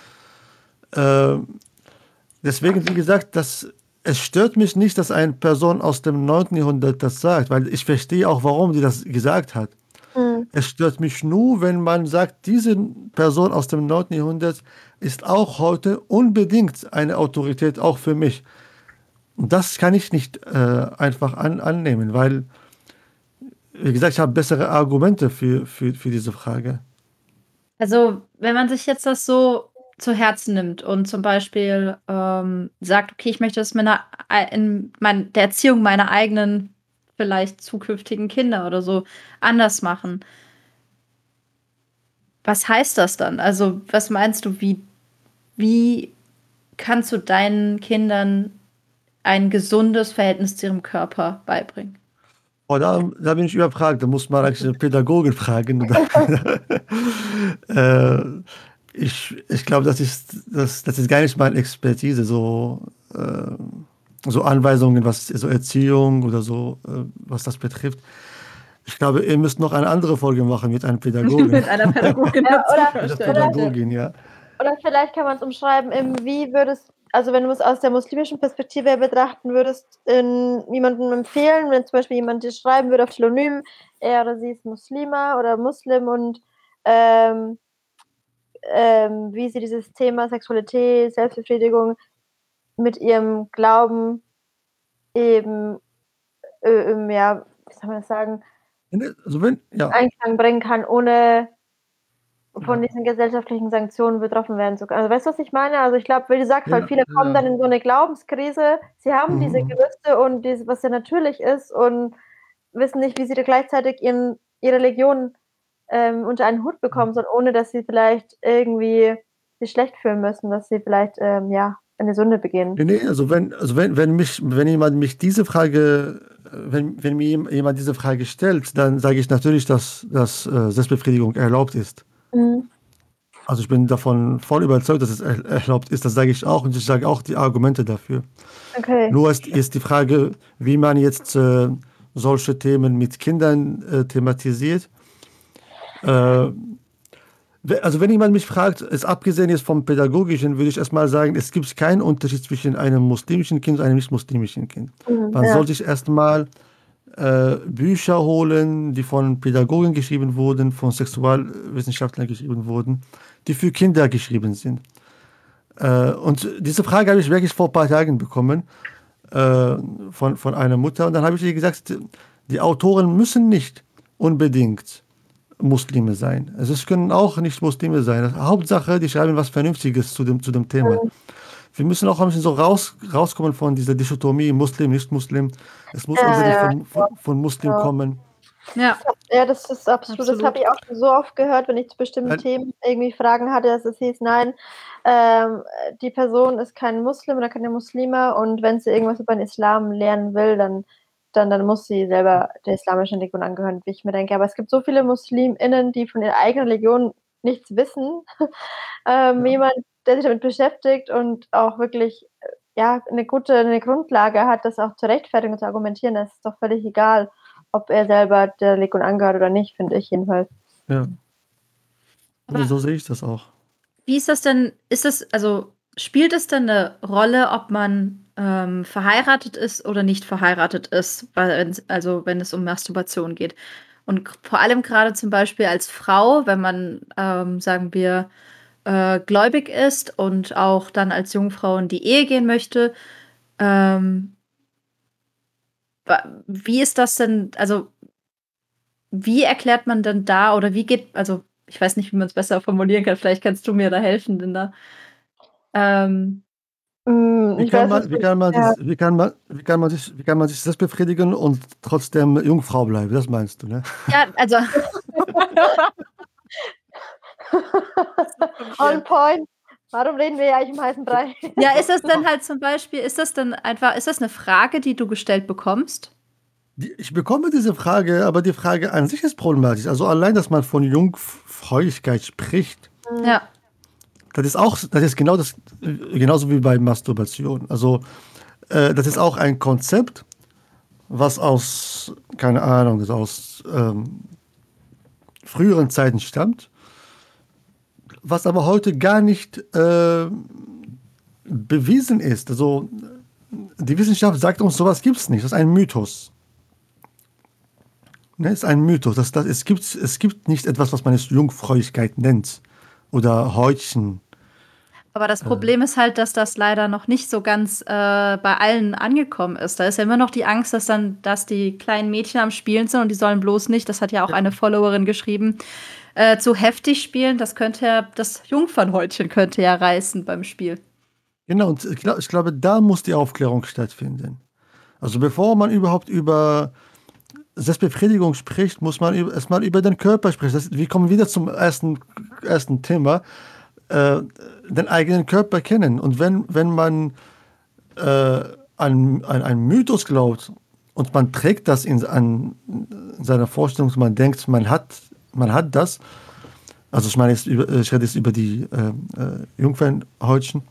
[SPEAKER 4] Äh, deswegen, wie gesagt, das, es stört mich nicht, dass eine Person aus dem neunten Jahrhundert das sagt, weil ich verstehe auch, warum sie das gesagt hat.
[SPEAKER 1] Mhm.
[SPEAKER 4] Es stört mich nur, wenn man sagt, diese Person aus dem neunten Jahrhundert ist auch heute unbedingt eine Autorität, auch für mich. Und das kann ich nicht äh, einfach an, annehmen, weil, wie gesagt, ich habe bessere Argumente für, für, für diese Frage.
[SPEAKER 3] Also, wenn man sich jetzt das so zu Herzen nimmt und zum Beispiel ähm, sagt, okay, ich möchte das meiner, in mein, der Erziehung meiner eigenen, vielleicht zukünftigen Kinder oder so anders machen. Was heißt das dann? Also, was meinst du, wie, wie kannst du deinen Kindern ein gesundes Verhältnis zu ihrem Körper beibringen?
[SPEAKER 4] Oh, da, da bin ich überfragt, da muss man eigentlich eine Pädagogin fragen. äh, ich ich glaube, das ist, das, das ist gar nicht meine Expertise, so, äh, so Anweisungen, was so Erziehung oder so, äh, was das betrifft. Ich glaube, ihr müsst noch eine andere Folge machen mit einer Pädagogin.
[SPEAKER 3] Mit einer Pädagogin.
[SPEAKER 1] Ja, oder,
[SPEAKER 4] Mit der Pädagogin, ja.
[SPEAKER 1] Oder vielleicht kann man es umschreiben, im wie würdest, also wenn du es aus der muslimischen Perspektive betrachten würdest, in jemandem empfehlen, wenn zum Beispiel jemand dir schreiben würde auf Telonym, er oder sie ist Muslima oder Muslim und ähm, ähm, wie sie dieses Thema Sexualität, Selbstbefriedigung mit ihrem Glauben eben, äh, ja, wie soll man das sagen,
[SPEAKER 4] Also wenn, ja.
[SPEAKER 1] Einklang bringen kann, ohne von diesen gesellschaftlichen Sanktionen betroffen werden zu können. Also weißt du, was ich meine? Also ich glaube, wie du sagst,
[SPEAKER 4] Ja,
[SPEAKER 1] weil viele kommen
[SPEAKER 4] ja.
[SPEAKER 1] dann in so eine Glaubenskrise, sie haben
[SPEAKER 4] Mhm.
[SPEAKER 1] diese Gerüste und diese, was ja natürlich ist und wissen nicht, wie sie da gleichzeitig ihren, ihre Religion ähm, unter einen Hut bekommen, sondern ohne, dass sie vielleicht irgendwie sich schlecht fühlen müssen, dass sie vielleicht ähm, ja eine Sünde begehen.
[SPEAKER 4] Nee, nee, also wenn, also wenn, wenn mich, wenn jemand mich diese Frage, wenn, wenn mir jemand diese Frage stellt, dann sage ich natürlich, dass, dass äh, Selbstbefriedigung erlaubt ist.
[SPEAKER 1] Mhm.
[SPEAKER 4] Also ich bin davon voll überzeugt, dass es er, erlaubt ist. Das sage ich auch und ich sage auch die Argumente dafür.
[SPEAKER 1] Okay.
[SPEAKER 4] Nur ist, ist die Frage, wie man jetzt äh, solche Themen mit Kindern äh, thematisiert. Äh, Also wenn jemand mich fragt, ist abgesehen jetzt vom Pädagogischen, würde ich erstmal sagen, es gibt keinen Unterschied zwischen einem muslimischen Kind und einem nicht-muslimischen Kind.
[SPEAKER 1] Mhm,
[SPEAKER 4] Man
[SPEAKER 1] ja.
[SPEAKER 4] soll sich erstmal äh, Bücher holen, die von Pädagogen geschrieben wurden, von Sexualwissenschaftlern geschrieben wurden, die für Kinder geschrieben sind. Äh, und diese Frage habe ich wirklich vor ein paar Tagen bekommen. äh, von, von einer Mutter. Und dann habe ich ihr gesagt, die Autoren müssen nicht unbedingt Muslime sein. Also es können auch nicht Muslime sein. Hauptsache, die schreiben was Vernünftiges zu dem, zu dem Thema. Wir müssen auch ein bisschen so raus, rauskommen von dieser Dichotomie Muslim, Nicht-Muslim. Es muss
[SPEAKER 1] Ja,
[SPEAKER 4] unbedingt
[SPEAKER 1] ja,
[SPEAKER 4] von, von, von Muslim
[SPEAKER 1] ja.
[SPEAKER 4] kommen.
[SPEAKER 3] Ja,
[SPEAKER 1] Ja, das ist absolut, das
[SPEAKER 3] Absolut.
[SPEAKER 1] habe ich auch schon so oft gehört, wenn ich zu bestimmten
[SPEAKER 4] Weil-
[SPEAKER 1] Themen irgendwie Fragen hatte, dass es hieß, nein, ähm, die Person ist kein Muslim oder keine Muslime und wenn sie irgendwas über den Islam lernen will, dann, dann, dann muss sie selber der islamischen Religion angehören, wie ich mir denke. Aber es gibt so viele MuslimInnen, die von ihrer eigenen Religion nichts wissen. ähm,
[SPEAKER 4] Ja.
[SPEAKER 1] Jemand, der sich damit beschäftigt und auch wirklich äh, ja, eine gute eine Grundlage hat, das auch zu rechtfertigen und zu argumentieren, das ist doch völlig egal, ob er selber der Religion angehört oder nicht, finde ich jedenfalls.
[SPEAKER 4] Ja.
[SPEAKER 3] Aber-
[SPEAKER 4] Nee, so sehe ich das auch.
[SPEAKER 3] Wie ist das denn? Ist das, also spielt es denn eine Rolle, ob man ähm, verheiratet ist oder nicht verheiratet ist, weil, wenn's- also wenn es um Masturbation geht? Und g- vor allem gerade zum Beispiel als Frau, wenn man, ähm, sagen wir, äh, gläubig ist und auch dann als Jungfrau in die Ehe gehen möchte, ähm, wa- wie ist das denn, also wie erklärt man denn da oder wie geht, also ich weiß nicht, wie man es besser formulieren kann, vielleicht kannst du mir da helfen, Linda. Ähm,
[SPEAKER 1] Mm,
[SPEAKER 4] Wie
[SPEAKER 1] ich
[SPEAKER 4] kann
[SPEAKER 1] weiß
[SPEAKER 4] man,
[SPEAKER 1] nicht,
[SPEAKER 4] wie kann man,
[SPEAKER 1] ja,
[SPEAKER 4] sich- wie kann man, wie kann man sich, wie kann man sich selbst befriedigen und trotzdem Jungfrau bleiben? Das meinst du, ne?
[SPEAKER 3] ja, also
[SPEAKER 1] on point. Warum reden wir ja eigentlich im heißen Brei?
[SPEAKER 3] ja, ist das dann halt zum Beispiel, ist das dann einfach, ist das eine Frage, die du gestellt bekommst?
[SPEAKER 4] Die, ich bekomme diese Frage, aber die Frage an sich ist problematisch. Also allein, dass man von Jungfräulichkeit spricht,
[SPEAKER 3] Ja.
[SPEAKER 4] das ist auch, das ist genau das, äh, genauso wie bei Masturbation. Also äh, das ist auch ein Konzept, was aus, keine Ahnung, das aus ähm, früheren Zeiten stammt, was aber heute gar nicht äh, bewiesen ist. Also die Wissenschaft sagt uns, sowas gibt es nicht. Das ist ein Mythos. Ne, ist ein Mythos. Das, das, es, gibt, es gibt nicht etwas, was man jetzt Jungfräulichkeit nennt oder Häutchen.
[SPEAKER 3] Aber das Problem ist halt, dass das leider noch nicht so ganz äh, bei allen angekommen ist. Da ist ja immer noch die Angst, dass dann, dass die kleinen Mädchen am Spielen sind und die sollen bloß nicht, das hat ja auch eine Followerin geschrieben, äh, zu heftig spielen. Das könnte ja, das Jungfernhäutchen könnte ja reißen beim Spiel.
[SPEAKER 4] Genau, und ich, glaub, ich glaube, da muss die Aufklärung stattfinden. Also bevor man überhaupt über Selbstbefriedigung spricht, muss man über, erstmal über den Körper sprechen. Das, wir kommen wieder zum ersten, ersten Thema, äh, den eigenen Körper kennen. Und wenn, wenn man äh, an, an einen Mythos glaubt und man trägt das in, an, in seiner Vorstellung, man denkt, man hat, man hat das, also ich meine, jetzt über, ich rede jetzt über die äh, äh, Jungfernhäutchen,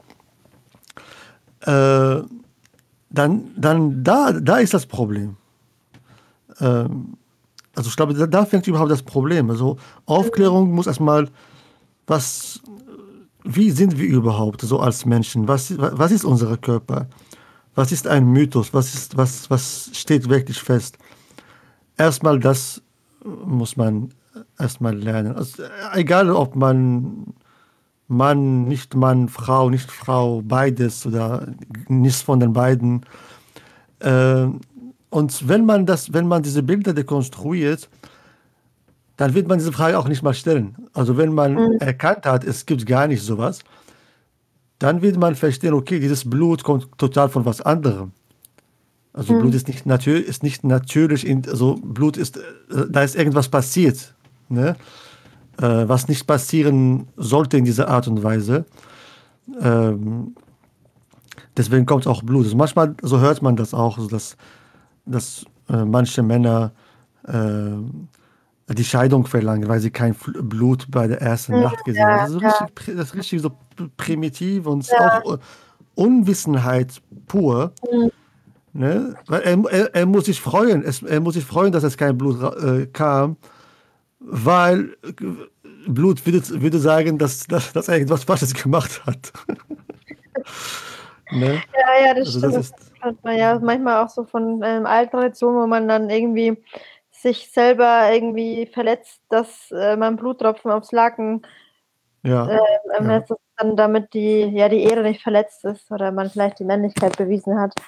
[SPEAKER 4] äh, dann, dann da, da ist das Problem. Ähm, also ich glaube, da, da fängt überhaupt das Problem. Also Aufklärung muss erstmal, was, wie sind wir überhaupt so als Menschen? Was, was ist unser Körper? Was ist ein Mythos? Was ist, was, was steht wirklich fest? Erstmal das muss man erstmal lernen. Also, egal, ob man Mann, nicht Mann, Frau, nicht Frau, beides oder nichts von den beiden. Äh, und wenn man das, wenn man diese Bilder dekonstruiert, dann wird man diese Frage auch nicht mal stellen. Also wenn man
[SPEAKER 1] Mhm.
[SPEAKER 4] erkannt hat, es gibt gar nicht sowas, dann wird man verstehen, okay, dieses Blut kommt total von was anderem. Also Blut
[SPEAKER 1] Mhm.
[SPEAKER 4] ist nicht, natür ist nicht natürlich, in, also Blut ist, äh, da ist irgendwas passiert, ne? Äh, was nicht passieren sollte in dieser Art und Weise. Ähm, deswegen kommt auch Blut. Also manchmal, so hört man das auch, also dass, dass äh, manche Männer äh, die Scheidung verlangen, weil sie kein Fl- Blut bei der ersten
[SPEAKER 1] Mhm.
[SPEAKER 4] Nacht gesehen haben.
[SPEAKER 1] Ja,
[SPEAKER 4] Das ist so
[SPEAKER 1] ja,
[SPEAKER 4] richtig, pri- das ist richtig so p- primitiv und
[SPEAKER 1] ja.
[SPEAKER 4] auch äh, Unwissenheit pur.
[SPEAKER 1] Mhm.
[SPEAKER 4] Ne? Weil er, er, er muss sich freuen, es, er muss sich freuen, dass es kein Blut ra- äh, kam, weil äh, Blut würde, würde sagen, dass, dass, dass er irgendwas Falsches gemacht hat. Ne?
[SPEAKER 1] Ja, ja, das
[SPEAKER 4] Also
[SPEAKER 1] stimmt.
[SPEAKER 4] das
[SPEAKER 1] Das
[SPEAKER 4] ist,
[SPEAKER 1] hört man ja manchmal auch so von ähm, alten Traditionen, wo man dann irgendwie sich selber irgendwie verletzt, dass äh, man Bluttropfen aufs Laken
[SPEAKER 4] ja,
[SPEAKER 1] ähm,
[SPEAKER 4] ja.
[SPEAKER 1] lässt, dass dann damit die, ja, die Ehre nicht verletzt ist oder man vielleicht die Männlichkeit bewiesen hat.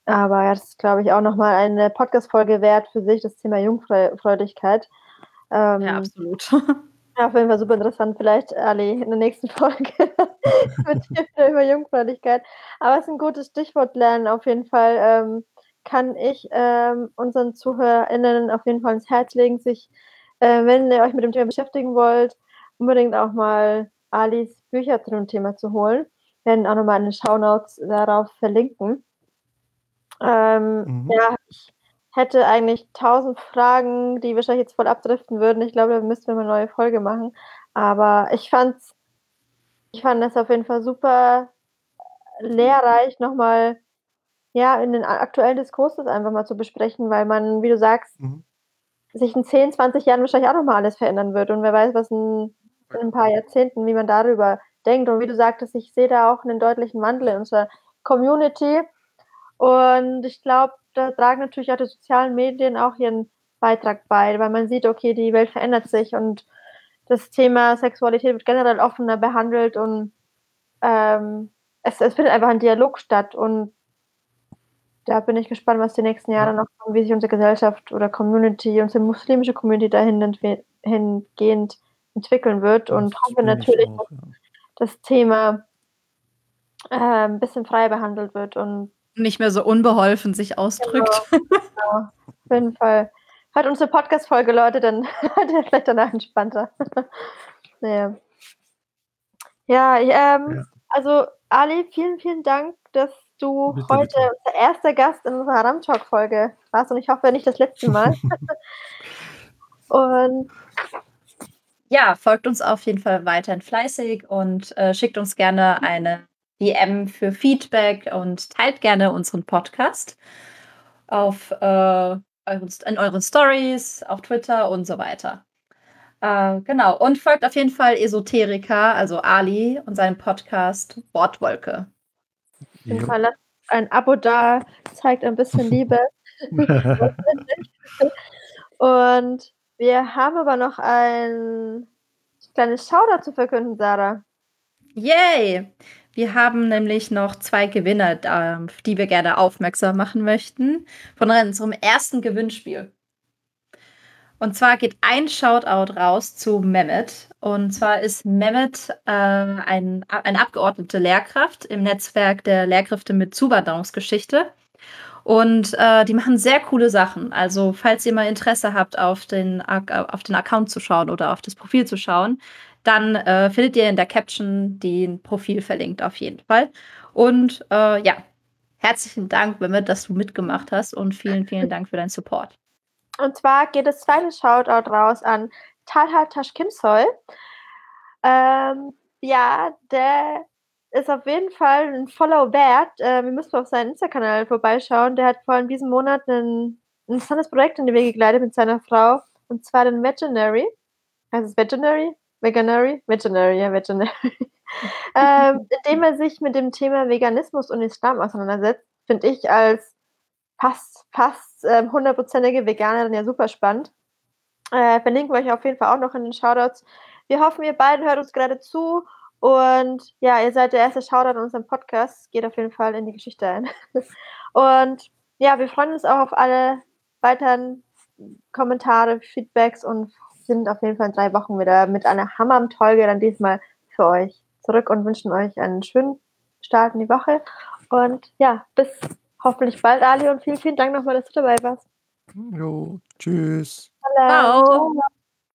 [SPEAKER 1] Aber ja, das ist, glaube ich, auch noch mal eine Podcast-Folge wert für sich, das Thema Jungfräulichkeit.
[SPEAKER 3] Ja,
[SPEAKER 1] Ähm,
[SPEAKER 3] absolut.
[SPEAKER 1] ja, auf jeden Fall super interessant. Vielleicht, Ali, in der nächsten Folge mit dir über Jungfräulichkeit. Aber es ist ein gutes Stichwort lernen auf jeden Fall. Ähm, kann ich ähm, unseren ZuhörerInnen auf jeden Fall ins Herz legen, sich, äh, wenn ihr euch mit dem Thema beschäftigen wollt, unbedingt auch mal Alis Bücher zu dem Thema zu holen. Wir werden auch nochmal in den Shownotes darauf verlinken. Ähm,
[SPEAKER 4] Mhm.
[SPEAKER 1] ja, ich hätte eigentlich tausend Fragen, die wahrscheinlich jetzt voll abdriften würden. Ich glaube, da müssten wir mal eine neue Folge machen. Aber ich fand's, ich fand das auf jeden Fall super lehrreich, nochmal ja, in den aktuellen Diskurs das einfach mal zu besprechen, weil man, wie du sagst,
[SPEAKER 4] Mhm.
[SPEAKER 1] sich in zehn, zwanzig Jahren wahrscheinlich auch nochmal alles verändern wird. Und wer weiß, was in, in ein paar Jahrzehnten, wie man darüber denkt. Und wie du sagtest, ich sehe da auch einen deutlichen Wandel in unserer Community. Und ich glaube, da tragen natürlich auch die sozialen Medien auch ihren Beitrag bei, weil man sieht, okay, die Welt verändert sich und das Thema Sexualität wird generell offener behandelt und ähm, es, es findet einfach ein Dialog statt. Und da bin ich gespannt, was die nächsten Jahre
[SPEAKER 4] Ja.
[SPEAKER 1] noch kommen, wie sich unsere Gesellschaft oder Community, unsere muslimische Community dahin entwi- hingehend entwickeln wird. Und
[SPEAKER 4] Das
[SPEAKER 1] hoffe
[SPEAKER 4] denke ich
[SPEAKER 1] natürlich,
[SPEAKER 4] auch,
[SPEAKER 1] dass
[SPEAKER 4] ja.
[SPEAKER 1] das Thema äh, ein bisschen freier behandelt wird und
[SPEAKER 3] Nicht mehr so unbeholfen sich
[SPEAKER 1] genau,
[SPEAKER 3] ausdrückt.
[SPEAKER 1] genau, auf jeden Fall. Hört unsere Podcast-Folge, Leute, dann seid ihr vielleicht danach entspannter. Ja, ja ich, ähm,
[SPEAKER 4] Ja.
[SPEAKER 1] also Ali, vielen, vielen Dank, dass du
[SPEAKER 4] Bitte,
[SPEAKER 1] heute
[SPEAKER 4] bitte.
[SPEAKER 1] unser erster Gast in unserer Haram Talk-Folge warst und ich hoffe nicht das letzte Mal. Und
[SPEAKER 3] Ja, folgt uns auf jeden Fall weiterhin fleißig und äh, schickt uns gerne eine D M für Feedback und teilt gerne unseren Podcast auf äh, euren, in euren Stories, auf Twitter und so weiter. Äh, genau. Und folgt auf jeden Fall Esoterica, also Ali und seinem Podcast Wortwolke.
[SPEAKER 1] auf jeden
[SPEAKER 4] Jo.
[SPEAKER 1] Fall lasst ein Abo da, zeigt ein bisschen Liebe. Und wir haben aber noch ein kleines Shoutout zu verkünden, Sarah.
[SPEAKER 3] Yay! Wir haben nämlich noch zwei Gewinner, ähm, auf die wir gerne aufmerksam machen möchten, von unserem ersten Gewinnspiel. Und zwar geht ein Shoutout raus zu Mehmet. Und zwar ist Mehmet äh, ein, eine abgeordnete Lehrkraft im Netzwerk der Lehrkräfte mit Zuwanderungsgeschichte. Und äh, die machen sehr coole Sachen. Also, falls ihr mal Interesse habt, auf den, auf den Account zu schauen oder auf das Profil zu schauen, dann äh, findet ihr in der Caption den Profil verlinkt auf jeden Fall. Und äh, ja, herzlichen Dank, Mehmet, dass du mitgemacht hast und vielen, vielen Dank für deinen Support.
[SPEAKER 1] Und zwar geht das zweite Shoutout raus an Talha Taschkimsoy. Ähm, ja, der ist auf jeden Fall ein Follow wert. Ähm, ihr müsst mal auf seinen Insta-Kanal vorbeischauen. Der hat vor allem diesen Monat ein, ein interessantes Projekt in die Wege geleitet mit seiner Frau. Und zwar den Veganary. Heißt es Veganary? Veganary? Veganary, ja, Veganary. ähm, indem er sich mit dem Thema Veganismus und Islam auseinandersetzt. Finde ich als fast, fast ähm, hundertprozentige Veganerin ja super spannend. Äh, verlinken wir euch auf jeden Fall auch noch in den Shoutouts. Wir hoffen, ihr beiden hört uns gerade zu und ja, ihr seid der erste Shoutout in unserem Podcast. Geht auf jeden Fall in die Geschichte ein. Und ja, wir freuen uns auch auf alle weiteren Kommentare, Feedbacks und sind auf jeden Fall in drei Wochen wieder mit einer Hammer-Folge dann diesmal für euch zurück und wünschen euch einen schönen Start in die Woche. Und ja, bis hoffentlich bald, Ali, und vielen, vielen Dank nochmal, dass du dabei warst.
[SPEAKER 4] Jo, tschüss.
[SPEAKER 1] Ciao.
[SPEAKER 3] Ciao!